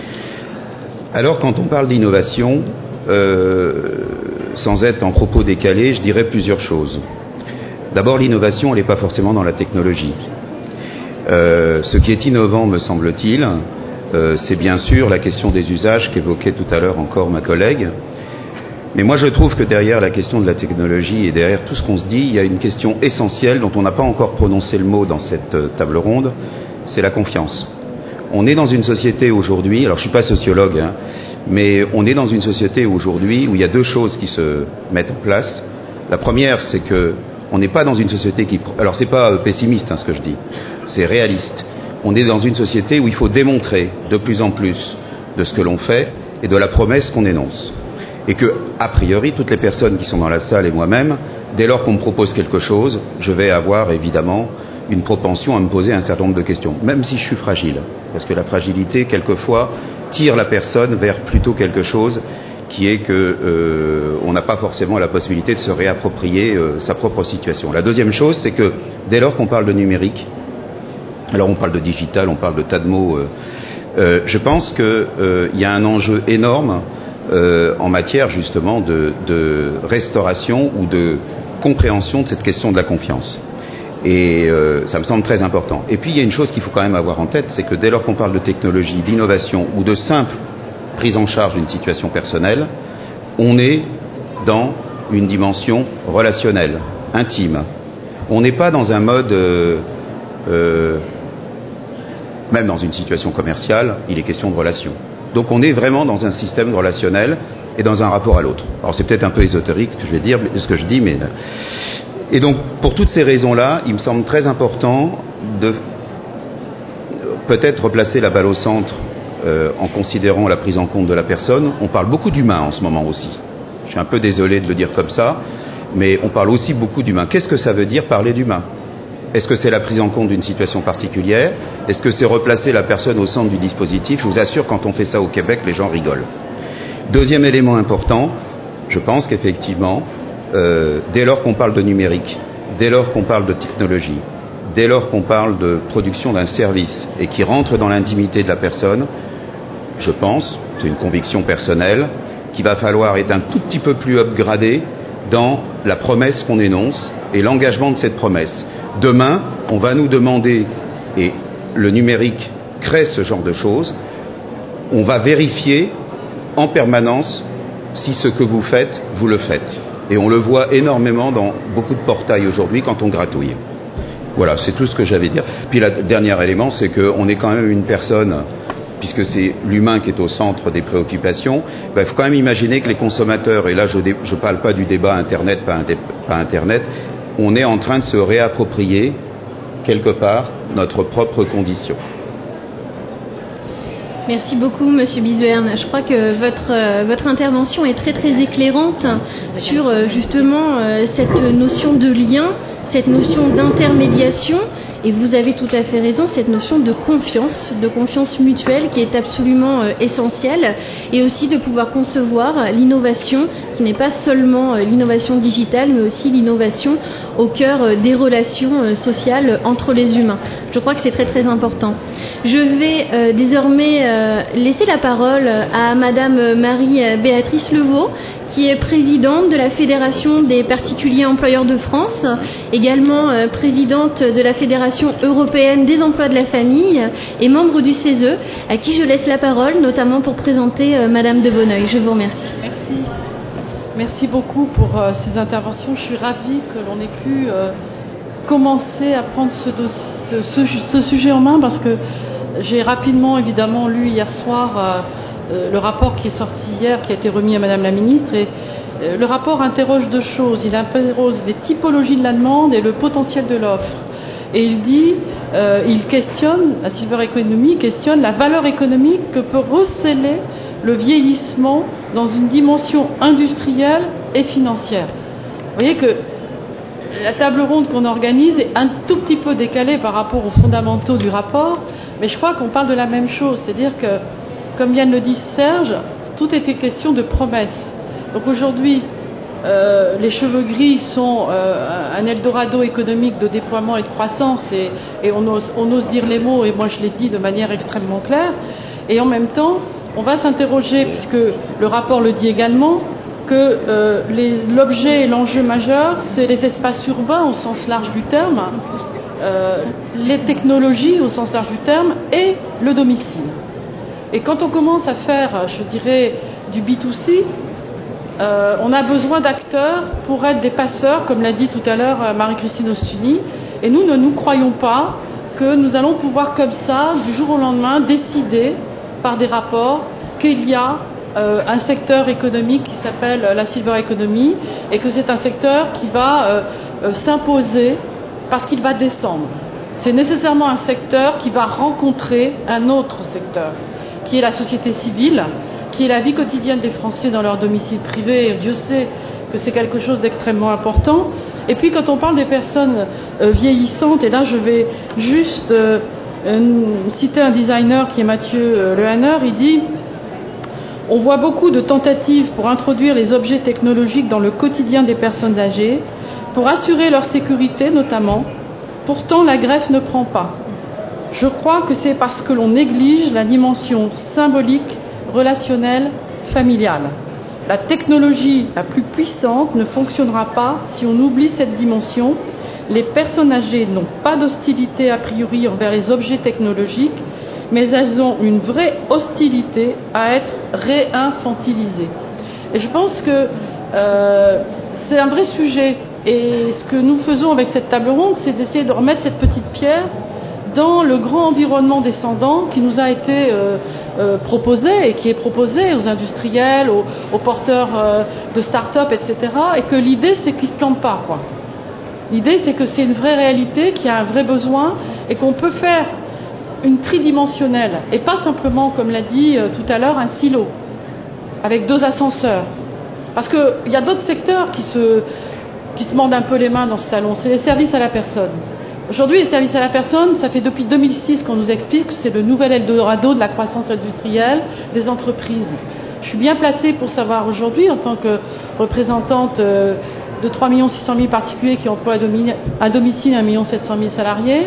Alors, quand on parle d'innovation, euh, sans être en propos décalé, je dirais plusieurs choses. D'abord, l'innovation, elle n'est pas forcément dans la technologie. Euh, ce qui est innovant, me semble-t-il, euh, c'est bien sûr la question des usages qu'évoquait tout à l'heure encore ma collègue. Mais moi, je trouve que derrière la question de la technologie et derrière tout ce qu'on se dit, il y a une question essentielle dont on n'a pas encore prononcé le mot dans cette table ronde, c'est la confiance. On est dans une société aujourd'hui, alors je ne suis pas sociologue, hein, mais on est dans une société aujourd'hui où il y a deux choses qui se mettent en place. La première, c'est que on n'est pas dans une société qui... Alors, c'est pas pessimiste hein, ce que je dis, c'est réaliste. On est dans une société où il faut démontrer de plus en plus de ce que l'on fait et de la promesse qu'on énonce. Et que, a priori, toutes les personnes qui sont dans la salle et moi-même, dès lors qu'on me propose quelque chose, je vais avoir évidemment une propension à me poser un certain nombre de questions, même si je suis fragile. Parce que la fragilité, quelquefois, tire la personne vers plutôt quelque chose qui est que euh, on n'a pas forcément la possibilité de se réapproprier euh, sa propre situation. La deuxième chose, c'est que dès lors qu'on parle de numérique, alors on parle de digital, on parle de tas de mots, euh, euh, je pense qu'il euh, y a un enjeu énorme euh, en matière justement de, de restauration ou de compréhension de cette question de la confiance. Et euh, ça me semble très important. Et puis il y a une chose qu'il faut quand même avoir en tête, c'est que dès lors qu'on parle de technologie, d'innovation ou de simple prise en charge d'une situation personnelle, on est dans une dimension relationnelle, intime. On n'est pas dans un mode, euh, euh, même dans une situation commerciale, il est question de relation. Donc on est vraiment dans un système relationnel et dans un rapport à l'autre. Alors c'est peut-être un peu ésotérique ce que je vais dire, ce que je dis, mais... Et donc pour toutes ces raisons-là, il me semble très important de peut-être replacer la balle au centre Euh, en considérant la prise en compte de la personne. On parle beaucoup d'humain en ce moment aussi. Je suis un peu désolé de le dire comme ça, mais on parle aussi beaucoup d'humain. Qu'est-ce que ça veut dire parler d'humain ? Est-ce que c'est la prise en compte d'une situation particulière ? Est-ce que c'est replacer la personne au centre du dispositif ? Je vous assure, quand on fait ça au Québec, les gens rigolent. Deuxième élément important, je pense qu'effectivement, euh, dès lors qu'on parle de numérique, dès lors qu'on parle de technologie, dès lors qu'on parle de production d'un service et qui rentre dans l'intimité de la personne, je pense, c'est une conviction personnelle, qu'il va falloir être un tout petit peu plus upgradé dans la promesse qu'on énonce et l'engagement de cette promesse. Demain, on va nous demander, et le numérique crée ce genre de choses, on va vérifier en permanence si ce que vous faites, vous le faites. Et on le voit énormément dans beaucoup de portails aujourd'hui quand on gratouille. Voilà, c'est tout ce que j'avais à dire. Puis le dernier élément, c'est qu'on est quand même une personne, puisque c'est l'humain qui est au centre des préoccupations, ben, il faut quand même imaginer que les consommateurs, et là je ne parle pas du débat Internet, pas, pas Internet, on est en train de se réapproprier quelque part notre propre condition. Merci beaucoup, Monsieur Bizerne. Je crois que votre, euh, votre intervention est très très éclairante sur euh, justement euh, cette notion de lien, cette notion d'intermédiation, et vous avez tout à fait raison, cette notion de confiance, de confiance mutuelle qui est absolument euh, essentielle, et aussi de pouvoir concevoir l'innovation qui n'est pas seulement euh, l'innovation digitale, mais aussi l'innovation au cœur euh, des relations euh, sociales entre les humains. Je crois que c'est très très important. Je vais euh, désormais euh, laisser la parole à Madame Marie-Béatrice Levaux, qui est présidente de la Fédération des particuliers employeurs de France, également euh, présidente de la Fédération européenne des emplois de la famille et membre du C E S E, à qui je laisse la parole, notamment pour présenter euh, Madame de Bonneuil. Je vous remercie. Merci. Merci beaucoup pour euh, ces interventions. Je suis ravie que l'on ait pu euh, commencer à prendre ce, dossier, ce, ce, ce sujet en main, parce que j'ai rapidement, évidemment, lu hier soir euh, euh, le rapport qui est sorti hier, qui a été remis à Madame la Ministre, et euh, le rapport interroge deux choses. Il interroge les typologies de la demande et le potentiel de l'offre. Et il dit, euh, il questionne, la Silver Economy questionne la valeur économique que peut receler le vieillissement dans une dimension industrielle et financière. Vous voyez que la table ronde qu'on organise est un tout petit peu décalée par rapport aux fondamentaux du rapport, mais je crois qu'on parle de la même chose. C'est-à-dire que, comme vient de le dire Serge, tout était question de promesses. Donc aujourd'hui, euh, les cheveux gris sont euh, un Eldorado économique de déploiement et de croissance, et, et on, ose, on ose dire les mots, et moi je l'ai dit de manière extrêmement claire, et en même temps, on va s'interroger, puisque le rapport le dit également, que euh, les, l'objet et l'enjeu majeur, c'est les espaces urbains au sens large du terme, euh, les technologies au sens large du terme et le domicile. Et quand on commence à faire, je dirais, du B deux C, euh, on a besoin d'acteurs pour être des passeurs, comme l'a dit tout à l'heure Marie-Christine Ostuni, et nous ne nous croyons pas que nous allons pouvoir comme ça, du jour au lendemain, décider par des rapports qu'il y a euh, un secteur économique qui s'appelle la Silver Economy, et que c'est un secteur qui va euh, euh, s'imposer parce qu'il va descendre. C'est nécessairement un secteur qui va rencontrer un autre secteur, qui est la société civile, qui est la vie quotidienne des Français dans leur domicile privé, et Dieu sait que c'est quelque chose d'extrêmement important. Et puis quand on parle des personnes euh, vieillissantes, et là je vais juste euh, euh, citer un designer qui est Mathieu euh, Lehanner, il dit: on voit beaucoup de tentatives pour introduire les objets technologiques dans le quotidien des personnes âgées, pour assurer leur sécurité notamment. Pourtant, la greffe ne prend pas. Je crois que c'est parce que l'on néglige la dimension symbolique, relationnelle, familiale. La technologie la plus puissante ne fonctionnera pas si on oublie cette dimension. Les personnes âgées n'ont pas d'hostilité a priori envers les objets technologiques, mais elles ont une vraie hostilité à être réinfantilisées. Et je pense que euh, c'est un vrai sujet. Et ce que nous faisons avec cette table ronde, c'est d'essayer de remettre cette petite pierre dans le grand environnement descendant qui nous a été euh, euh, proposé, et qui est proposé aux industriels, aux, aux porteurs euh, de start-up, et cetera. Et que l'idée, c'est qu'ils ne se plantent pas, quoi. L'idée, c'est que c'est une vraie réalité, qu'il y a un vrai besoin, et qu'on peut faire une tridimensionnelle, et pas simplement, comme l'a dit euh, tout à l'heure, un silo, avec deux ascenseurs. Parce qu'il y a d'autres secteurs qui se, qui se mordent un peu les mains dans ce salon, c'est les services à la personne. Aujourd'hui, les services à la personne, ça fait depuis deux mille six qu'on nous explique que c'est le nouvel Eldorado de la croissance industrielle des entreprises. Je suis bien placée pour savoir aujourd'hui, en tant que représentante euh, de trois millions six cent mille particuliers qui emploient à domicile un million sept cent mille salariés,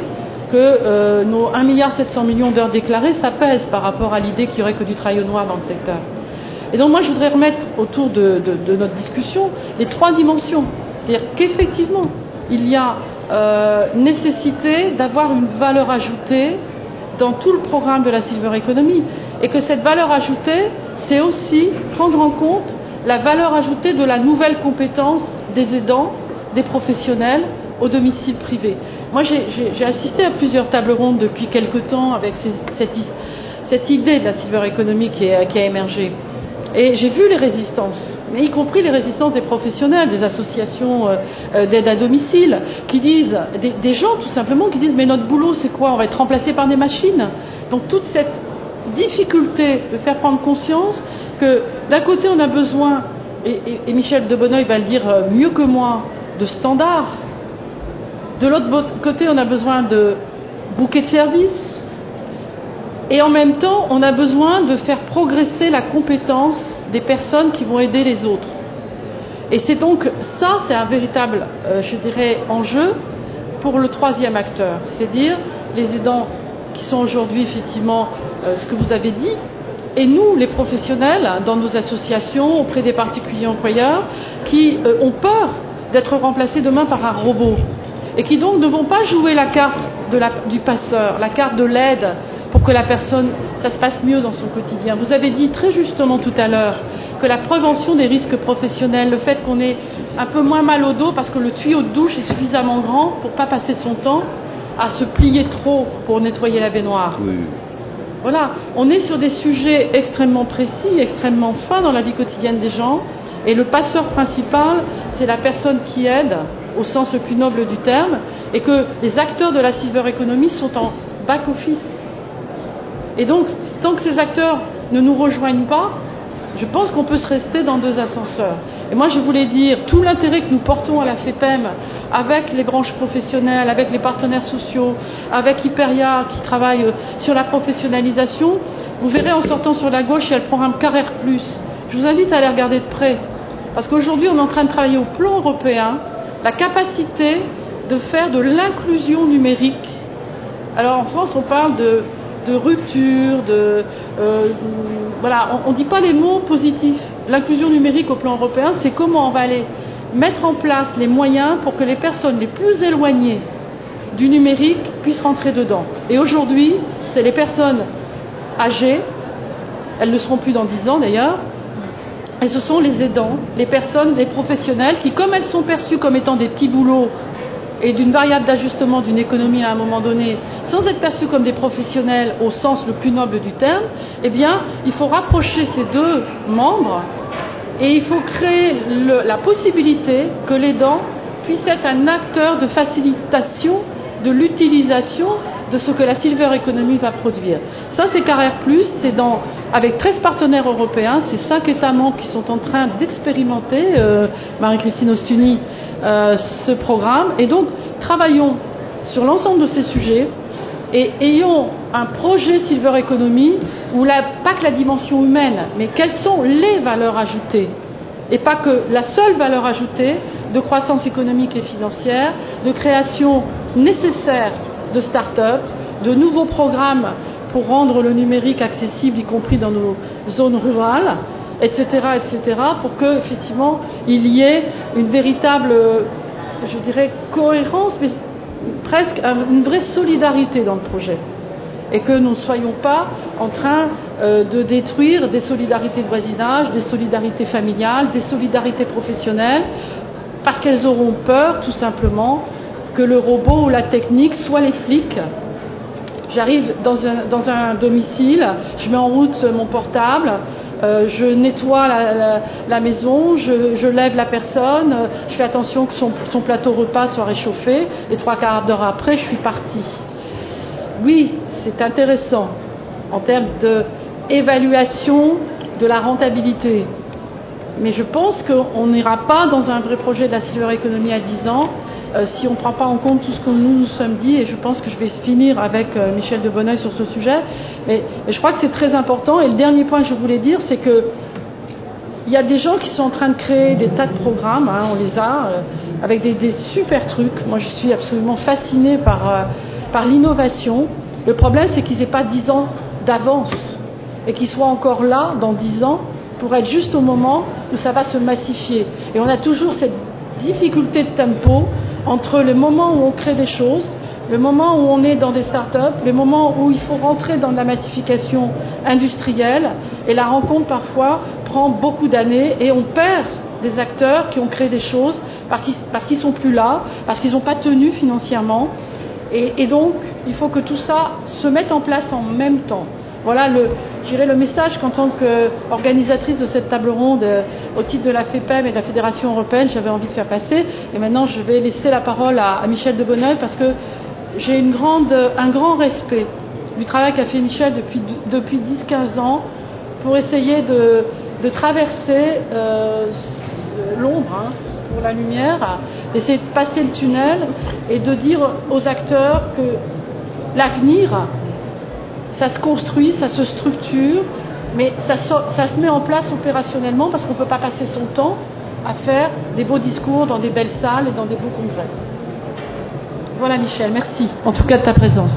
que euh, nos un milliard sept cents millions d'heures déclarées, ça pèse par rapport à l'idée qu'il n'y aurait que du travail au noir dans le secteur. Et donc moi, je voudrais remettre autour de, de, de notre discussion les trois dimensions. C'est-à-dire qu'effectivement, il y a euh, nécessité d'avoir une valeur ajoutée dans tout le programme de la Silver Economy. Et que cette valeur ajoutée, c'est aussi prendre en compte la valeur ajoutée de la nouvelle compétence des aidants, des professionnels au domicile privé. Moi, j'ai assisté à plusieurs tables rondes depuis quelque temps avec ces, cette, cette idée de la Silver Economy qui, est, qui a émergé. Et j'ai vu les résistances, mais y compris les résistances des professionnels, des associations euh, d'aide à domicile, qui disent, des, des gens tout simplement qui disent, mais notre boulot c'est quoi? On va être remplacé par des machines. Donc toute cette difficulté de faire prendre conscience que d'un côté on a besoin, et, et, et Michel de Bonneuil va le dire mieux que moi, de standards. De l'autre côté on a besoin de bouquets de services. Et en même temps, on a besoin de faire progresser la compétence des personnes qui vont aider les autres. Et c'est donc ça, c'est un véritable, euh, je dirais, enjeu pour le troisième acteur, c'est-à-dire les aidants qui sont aujourd'hui effectivement euh, ce que vous avez dit, et nous, les professionnels, dans nos associations, auprès des particuliers employeurs, qui euh, ont peur d'être remplacés demain par un robot, et qui donc ne vont pas jouer la carte de la, du passeur, la carte de l'aide, pour que la personne, ça se passe mieux dans son quotidien. Vous avez dit très justement tout à l'heure que la prévention des risques professionnels, le fait qu'on ait un peu moins mal au dos parce que le tuyau de douche est suffisamment grand pour ne pas passer son temps à se plier trop pour nettoyer la baignoire. Oui. Voilà, on est sur des sujets extrêmement précis, extrêmement fins dans la vie quotidienne des gens, et le passeur principal, c'est la personne qui aide, au sens le plus noble du terme, et que les acteurs de la Silver Economy sont en back-office. Et donc, tant que ces acteurs ne nous rejoignent pas, je pense qu'on peut se rester dans deux ascenseurs. Et moi, je voulais dire, tout l'intérêt que nous portons à la FEPEM, avec les branches professionnelles, avec les partenaires sociaux, avec Hyperia, qui travaille sur la professionnalisation, vous verrez en sortant sur la gauche, il y a le programme Carrière Plus. Je vous invite à aller regarder de près. Parce qu'aujourd'hui, on est en train de travailler au plan européen la capacité de faire de l'inclusion numérique. Alors, en France, on parle de... de rupture, de euh, voilà, on ne dit pas les mots positifs. L'inclusion numérique au plan européen, c'est comment on va aller mettre en place les moyens pour que les personnes les plus éloignées du numérique puissent rentrer dedans. Et aujourd'hui, c'est les personnes âgées, elles ne seront plus dans dix ans d'ailleurs, et ce sont les aidants, les personnes, les professionnels qui, comme elles sont perçues comme étant des petits boulots et d'une variable d'ajustement d'une économie à un moment donné, sans être perçus comme des professionnels au sens le plus noble du terme, eh bien, il faut rapprocher ces deux membres et il faut créer le, la possibilité que l'aidant puisse être un acteur de facilitation de l'utilisation de ce que la Silver Economy va produire. Ça, c'est Carrière Plus, c'est dans, avec treize partenaires européens, c'est cinq États membres qui sont en train d'expérimenter, euh, Marie-Christine Ostuni, euh, ce programme. Et donc, travaillons sur l'ensemble de ces sujets et ayons un projet Silver Economy où la, pas que la dimension humaine, mais quelles sont les valeurs ajoutées. Et pas que la seule valeur ajoutée de croissance économique et financière, de création nécessaire de start-up, de nouveaux programmes pour rendre le numérique accessible, y compris dans nos zones rurales, et cetera, et cetera, pour que effectivement il y ait une véritable, je dirais, cohérence, mais presque une vraie solidarité dans le projet. Et que nous ne soyons pas en train euh, de détruire des solidarités de voisinage, des solidarités familiales, des solidarités professionnelles, parce qu'elles auront peur, tout simplement, que le robot ou la technique soient les flics. J'arrive dans un, dans un domicile, je mets en route mon portable, euh, je nettoie la, la, la maison, je, je lève la personne, je fais attention que son, son plateau repas soit réchauffé, et trois quarts d'heure après, je suis partie. Oui, c'est intéressant en termes d'évaluation de la rentabilité. Mais je pense qu'on n'ira pas dans un vrai projet de la Silver Economy à dix ans euh, si on ne prend pas en compte tout ce que nous nous sommes dit. Et je pense que je vais finir avec euh, Michel de Bonneuil sur ce sujet. Mais, mais je crois que c'est très important. Et le dernier point que je voulais dire, c'est que il y a des gens qui sont en train de créer des tas de programmes, hein, on les a, euh, avec des, des super trucs. Moi, je suis absolument fascinée par... Euh, par l'innovation. Le problème, c'est qu'ils n'aient pas dix ans d'avance et qu'ils soient encore là dans dix ans pour être juste au moment où ça va se massifier. Et on a toujours cette difficulté de tempo entre le moment où on crée des choses, le moment où on est dans des startups, le moment où il faut rentrer dans de la massification industrielle, et la rencontre parfois prend beaucoup d'années et on perd des acteurs qui ont créé des choses parce qu'ils ne sont plus là, parce qu'ils n'ont pas tenu financièrement. Et, et donc, il faut que tout ça se mette en place en même temps. Voilà le, je dirais le message qu'en tant qu'organisatrice de cette table ronde euh, au titre de la FEPEM et de la Fédération européenne, j'avais envie de faire passer. Et maintenant, je vais laisser la parole à, à Michel de Bonneuil parce que j'ai une grande, un grand respect du travail qu'a fait Michel depuis, depuis dix à quinze ans pour essayer de, de traverser euh, l'ombre hein, pour la lumière, d'essayer de passer le tunnel et de dire aux acteurs que l'avenir, ça se construit, ça se structure, mais ça, ça se met en place opérationnellement parce qu'on ne peut pas passer son temps à faire des beaux discours dans des belles salles et dans des beaux congrès. Voilà Michel, merci en tout cas de ta présence.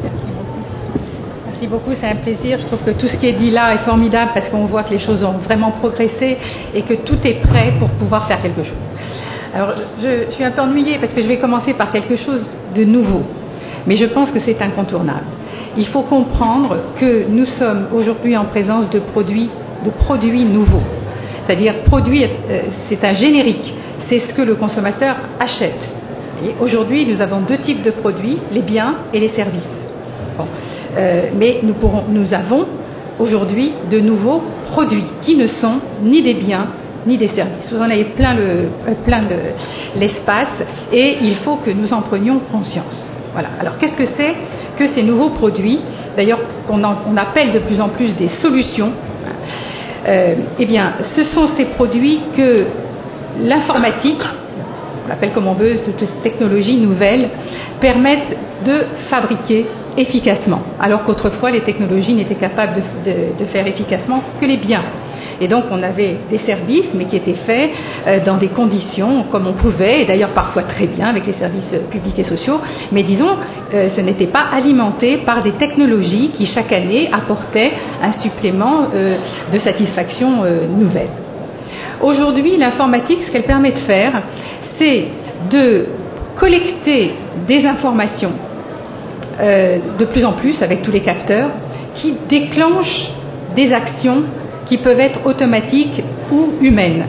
Merci beaucoup, c'est un plaisir. Je trouve que tout ce qui est dit là est formidable parce qu'on voit que les choses ont vraiment progressé et que tout est prêt pour pouvoir faire quelque chose. Alors, je, je suis un peu ennuyée parce que je vais commencer par quelque chose de nouveau, mais je pense que c'est incontournable. Il faut comprendre que nous sommes aujourd'hui en présence de produits, de produits nouveaux. C'est-à-dire, produit, euh, c'est un générique, c'est ce que le consommateur achète. Et aujourd'hui, nous avons deux types de produits, les biens et les services. Bon. Euh, mais nous, pourrons, nous avons aujourd'hui de nouveaux produits qui ne sont ni des biens ni des services. Vous en avez plein, le, euh, plein de l'espace et il faut que nous en prenions conscience. Voilà. Alors qu'est-ce que c'est que ces nouveaux produits, d'ailleurs qu'on en, on appelle de plus en plus des solutions? euh, Eh bien, ce sont ces produits que l'informatique, on l'appelle comme on veut, toutes ces technologies nouvelles, permettent de fabriquer efficacement, alors qu'autrefois les technologies n'étaient capables de, de, de faire efficacement que les biens. Et donc on avait des services, mais qui étaient faits euh, dans des conditions comme on pouvait, et d'ailleurs parfois très bien avec les services euh, publics et sociaux, mais disons, euh, ce n'était pas alimenté par des technologies qui chaque année apportaient un supplément euh, de satisfaction euh, nouvelle. Aujourd'hui, l'informatique, ce qu'elle permet de faire, c'est de collecter des informations euh, de plus en plus avec tous les capteurs qui déclenchent des actions qui peuvent être automatiques ou humaines.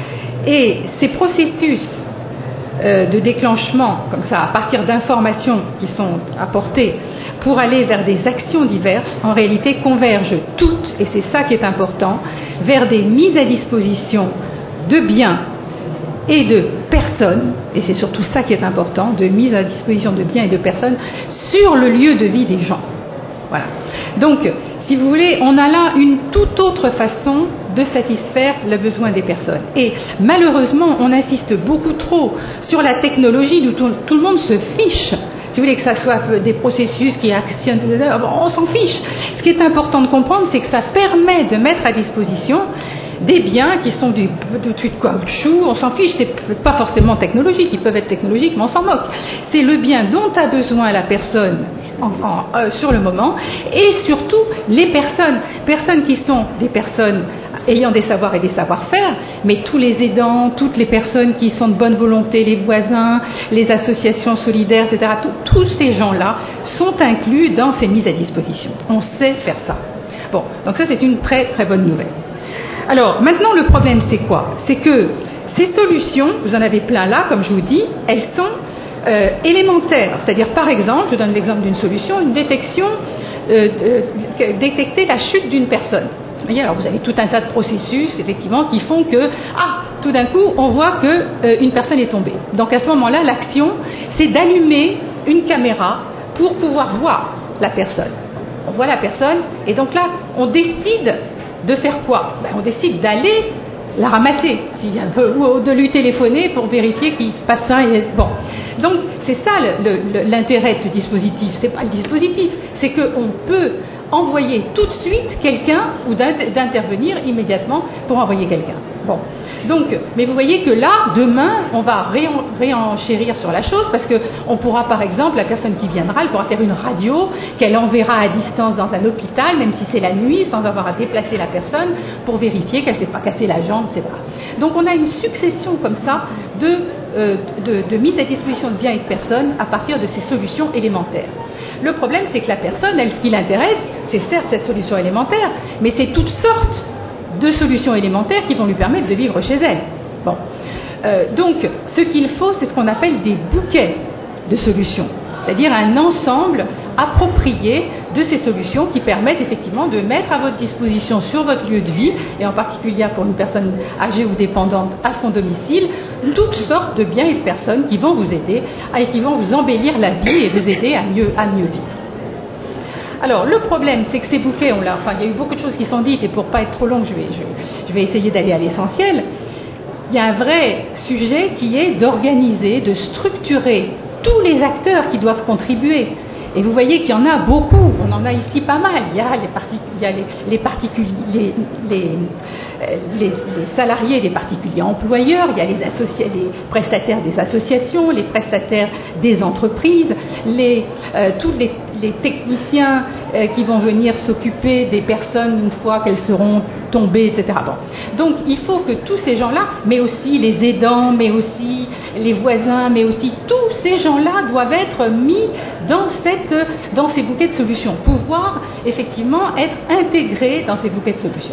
Et ces processus euh, de déclenchement, comme ça, à partir d'informations qui sont apportées pour aller vers des actions diverses, en réalité convergent toutes, et c'est ça qui est important, vers des mises à disposition de biens et de personnes, et c'est surtout ça qui est important, de mise à disposition de biens et de personnes sur le lieu de vie des gens. Voilà. Donc, si vous voulez, on a là une toute autre façon de satisfaire le besoin des personnes. Et malheureusement, on insiste beaucoup trop sur la technologie, d'où tout, tout le monde se fiche. Si vous voulez que ça soit des processus qui actionnent, on s'en fiche. Ce qui est important de comprendre, c'est que ça permet de mettre à disposition des biens qui sont du, du, du caoutchouc, on s'en fiche, c'est pas forcément technologique, ils peuvent être technologiques, mais on s'en moque. C'est le bien dont a besoin la personne en, en, euh, sur le moment, et surtout les personnes, personnes qui sont des personnes ayant des savoirs et des savoir-faire, mais tous les aidants, toutes les personnes qui sont de bonne volonté, les voisins, les associations solidaires, et cetera, tout, tous ces gens-là sont inclus dans ces mises à disposition. On sait faire ça. Bon, donc ça c'est une très très bonne nouvelle. Alors, maintenant, le problème, c'est quoi? C'est que ces solutions, vous en avez plein là, comme je vous dis, elles sont euh, élémentaires. C'est-à-dire, par exemple, je donne l'exemple d'une solution, une détection, euh, euh, détecter la chute d'une personne. Vous voyez, alors vous avez tout un tas de processus, effectivement, qui font que, ah, tout d'un coup, on voit qu'une euh, personne est tombée. Donc, à ce moment-là, l'action, c'est d'allumer une caméra pour pouvoir voir la personne. On voit la personne, et donc là, on décide de faire quoi? Ben, on décide d'aller la ramasser, s'il y a un peu, ou de lui téléphoner pour vérifier qu'il se passe ça. Et, bon. Donc c'est ça le, le, l'intérêt de ce dispositif. C'est pas le dispositif, c'est qu'on peut envoyer tout de suite quelqu'un ou d'intervenir immédiatement pour envoyer quelqu'un. Bon. Donc, mais vous voyez que là, demain, on va réen, réenchérir sur la chose parce qu'on pourra, par exemple, la personne qui viendra, elle pourra faire une radio qu'elle enverra à distance dans un hôpital, même si c'est la nuit, sans avoir à déplacer la personne pour vérifier qu'elle ne s'est pas cassée la jambe, et cetera. Donc, on a une succession comme ça de, euh, de, de mise à disposition de biens et de personnes à partir de ces solutions élémentaires. Le problème, c'est que la personne, elle, ce qui l'intéresse, c'est certes cette solution élémentaire, mais c'est toutes sortes de solutions élémentaires qui vont lui permettre de vivre chez elle. Bon. Euh, donc, ce qu'il faut, c'est ce qu'on appelle des bouquets de solutions, c'est-à-dire un ensemble approprié de ces solutions qui permettent effectivement de mettre à votre disposition sur votre lieu de vie, et en particulier pour une personne âgée ou dépendante à son domicile, toutes sortes de biens et de personnes qui vont vous aider et qui vont vous embellir la vie et vous aider à mieux, à mieux vivre. Alors, le problème, c'est que ces bouquets, on l'a, enfin, il y a eu beaucoup de choses qui sont dites, et pour pas être trop long, je vais, je, je vais essayer d'aller à l'essentiel. Il y a un vrai sujet qui est d'organiser, de structurer tous les acteurs qui doivent contribuer. Et vous voyez qu'il y en a beaucoup, on en a ici pas mal. Il y a les, partic- il y a les, les, particuliers, les, les, les, les salariés des particuliers employeurs, il y a les, associ- les prestataires des associations, les prestataires des entreprises, les, euh, tous les, les techniciens euh, qui vont venir s'occuper des personnes une fois qu'elles seront tombées, et cetera. Bon. Donc il faut que tous ces gens-là, mais aussi les aidants, mais aussi les voisins, mais aussi tous ces gens-là doivent être mis dans, cette, dans ces bouquets de solutions, pouvoir effectivement être intégrés dans ces bouquets de solutions.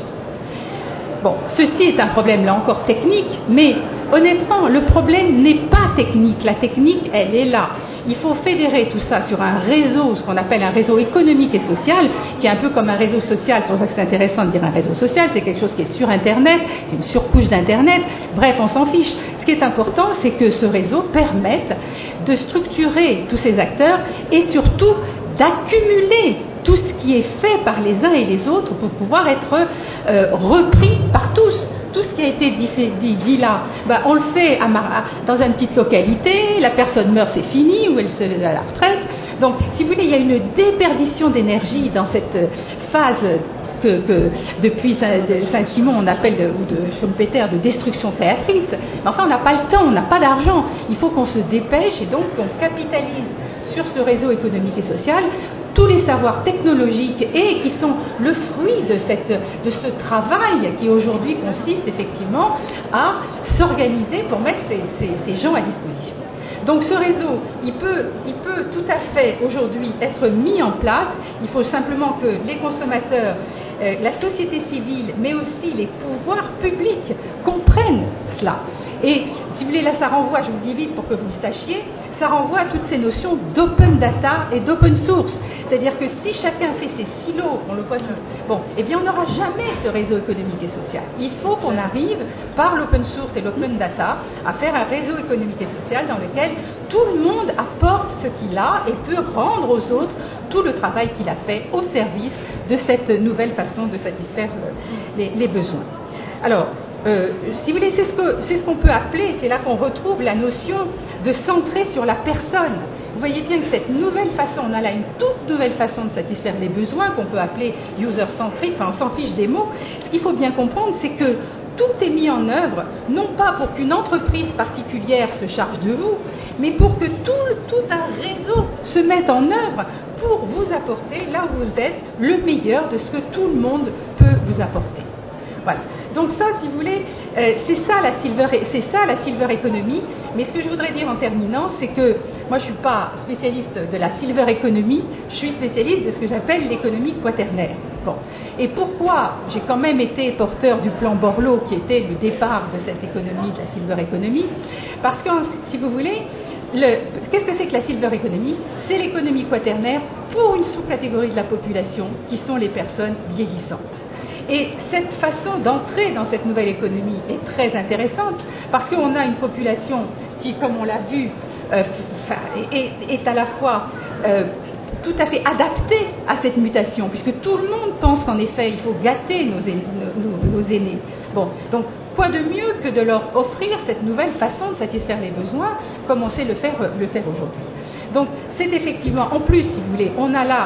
Bon, ceci est un problème là encore technique, mais honnêtement, le problème n'est pas technique. La technique, elle est là. Il faut fédérer tout ça sur un réseau, ce qu'on appelle un réseau économique et social, qui est un peu comme un réseau social. C'est pour ça que c'est intéressant de dire un réseau social, c'est quelque chose qui est sur Internet, c'est une surcouche d'Internet. Bref, on s'en fiche. Ce qui est important, c'est que ce réseau permette de structurer tous ces acteurs et surtout d'accumuler tout ce qui est fait par les uns et les autres pour pouvoir être euh, repris par tous. Tout ce qui a été dit, dit, dit là, ben, on le fait à Mar- dans une petite localité, la personne meurt, c'est fini, ou elle se met à la retraite. Donc, si vous voulez, il y a une déperdition d'énergie dans cette phase que, que depuis Saint-Simon on appelle, ou de Schumpeter, de destruction créatrice. Mais enfin, on n'a pas le temps, on n'a pas d'argent. Il faut qu'on se dépêche et donc qu'on capitalise sur ce réseau économique et social tous les savoirs technologiques et qui sont le fruit de, cette, de ce travail qui aujourd'hui consiste effectivement à s'organiser pour mettre ces, ces, ces gens à disposition. Donc ce réseau, il peut, il peut tout à fait aujourd'hui être mis en place. Il faut simplement que les consommateurs, euh, la société civile, mais aussi les pouvoirs publics comprennent cela. Et si vous voulez, là ça renvoie, je vous le dis vite pour que vous le sachiez, ça renvoie à toutes ces notions d'open data et d'open source. C'est-à-dire que si chacun fait ses silos, on le voit, bon, eh bien on n'aura jamais ce réseau économique et social. Il faut qu'on arrive par l'open source et l'open data à faire un réseau économique et social dans lequel tout le monde apporte ce qu'il a et peut rendre aux autres tout le travail qu'il a fait au service de cette nouvelle façon de satisfaire les, les besoins. Alors, Euh, si vous voulez, c'est ce, que, c'est ce qu'on peut appeler, c'est là qu'on retrouve la notion de centrer sur la personne. Vous voyez bien que cette nouvelle façon, on a là une toute nouvelle façon de satisfaire les besoins qu'on peut appeler user-centric, enfin on s'en fiche des mots. Ce qu'il faut bien comprendre, c'est que tout est mis en œuvre, non pas pour qu'une entreprise particulière se charge de vous, mais pour que tout, tout un réseau se mette en œuvre pour vous apporter, là où vous êtes, le meilleur de ce que tout le monde peut vous apporter. Voilà. Donc ça, si vous voulez, euh, c'est ça la silver, c'est ça la silver economy. Mais ce que je voudrais dire en terminant, c'est que moi, je suis pas spécialiste de la silver economy, je suis spécialiste de ce que j'appelle l'économie quaternaire. Bon. Et pourquoi j'ai quand même été porteur du plan Borloo, qui était le départ de cette économie, de la silver economy, parce que, si vous voulez, le, qu'est-ce que c'est que la silver economy? C'est l'économie quaternaire pour une sous-catégorie de la population, qui sont les personnes vieillissantes. Et cette façon d'entrer dans cette nouvelle économie est très intéressante parce qu'on a une population qui, comme on l'a vu, euh, est, est à la fois euh, tout à fait adaptée à cette mutation, puisque tout le monde pense qu'en effet, il faut gâter nos aînés. Nos, nos aînés. Bon, donc, quoi de mieux que de leur offrir cette nouvelle façon de satisfaire les besoins, comme on sait le faire, le faire aujourd'hui. Donc, c'est effectivement, en plus, si vous voulez, on a là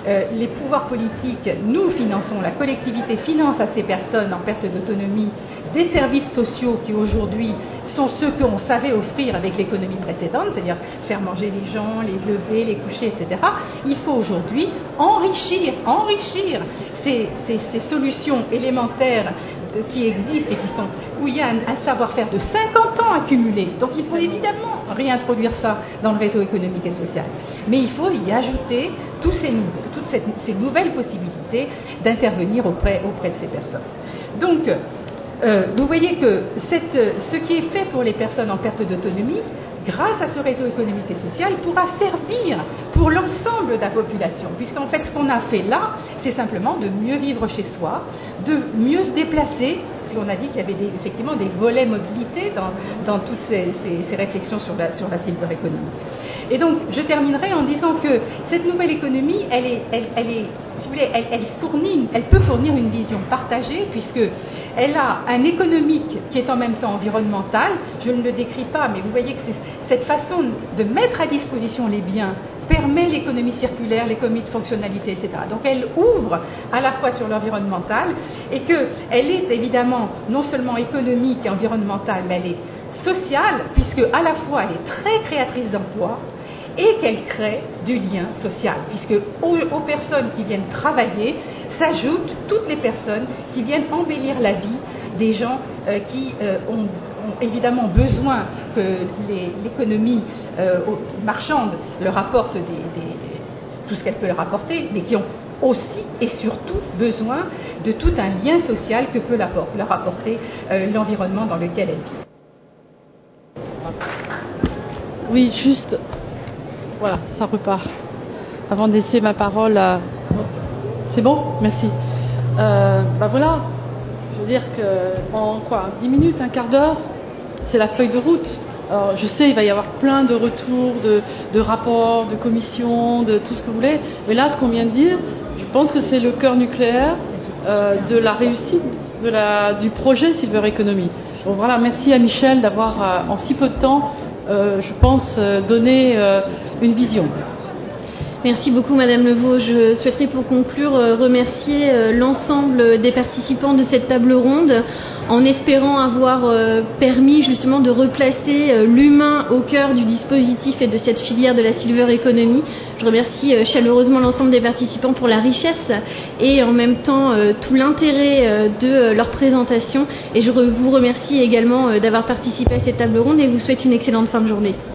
euh, les pouvoirs politiques, nous finançons, la collectivité finance à ces personnes en perte d'autonomie des services sociaux qui aujourd'hui sont ceux qu'on savait offrir avec l'économie précédente, c'est-à-dire faire manger les gens, les lever, les coucher, et cetera. Il faut aujourd'hui enrichir, enrichir ces, ces, ces solutions élémentaires qui existent et qui sont, où il y a un, un savoir-faire de cinquante ans accumulé. Donc il faut évidemment réintroduire ça dans le réseau économique et social. Mais il faut y ajouter tous ces, toutes cette, ces nouvelles possibilités d'intervenir auprès, auprès de ces personnes. Donc, euh, vous voyez que cette, ce qui est fait pour les personnes en perte d'autonomie, grâce à ce réseau économique et social, pourra servir pour l'ensemble de la population. Puisqu'en fait, ce qu'on a fait là, c'est simplement de mieux vivre chez soi, de mieux se déplacer. Si on a dit qu'il y avait des, effectivement des volets mobilité dans, dans toutes ces, ces, ces réflexions sur la, sur la silver economy. Et donc, je terminerai en disant que cette nouvelle économie, elle est, elle, elle est, si vous voulez, elle, elle fournit, elle peut fournir une vision partagée, puisque elle a un économique qui est en même temps environnemental. Je ne le décris pas, mais vous voyez que c'est cette façon de mettre à disposition les biens permet l'économie circulaire, l'économie de fonctionnalité, et cetera. Donc elle ouvre à la fois sur l'environnemental et qu'elle est évidemment non seulement économique et environnementale, mais elle est sociale, puisque à la fois elle est très créatrice d'emplois et qu'elle crée du lien social, puisque aux, aux personnes qui viennent travailler s'ajoutent toutes les personnes qui viennent embellir la vie des gens euh, qui euh, ont, ont évidemment besoin que les, l'économie euh, marchande leur apporte des, des, tout ce qu'elle peut leur apporter, mais qui ont aussi et surtout besoin de tout un lien social que peut leur apporter euh, l'environnement dans lequel elles vivent. Oui, juste, voilà, ça repart. Avant de laisser ma parole à... C'est bon? Merci. Euh, ben voilà, je veux dire que en quoi, dix minutes, un quart d'heure, c'est la feuille de route. Alors, je sais, il va y avoir plein de retours, de, de rapports, de commissions, de tout ce que vous voulez. Mais là, ce qu'on vient de dire, je pense que c'est le cœur nucléaire euh, de la réussite de la, du projet Silver Economy. Donc voilà, merci à Michel d'avoir, euh, en si peu de temps, euh, je pense, euh, donné euh, une vision. Merci beaucoup Madame Levaux. Je souhaiterais pour conclure euh, remercier euh, l'ensemble des participants de cette table ronde en espérant avoir euh, permis justement de replacer euh, l'humain au cœur du dispositif et de cette filière de la Silver Economy. Je remercie euh, chaleureusement l'ensemble des participants pour la richesse et en même temps euh, tout l'intérêt euh, de euh, leur présentation, et je re- vous remercie également euh, d'avoir participé à cette table ronde et vous souhaite une excellente fin de journée.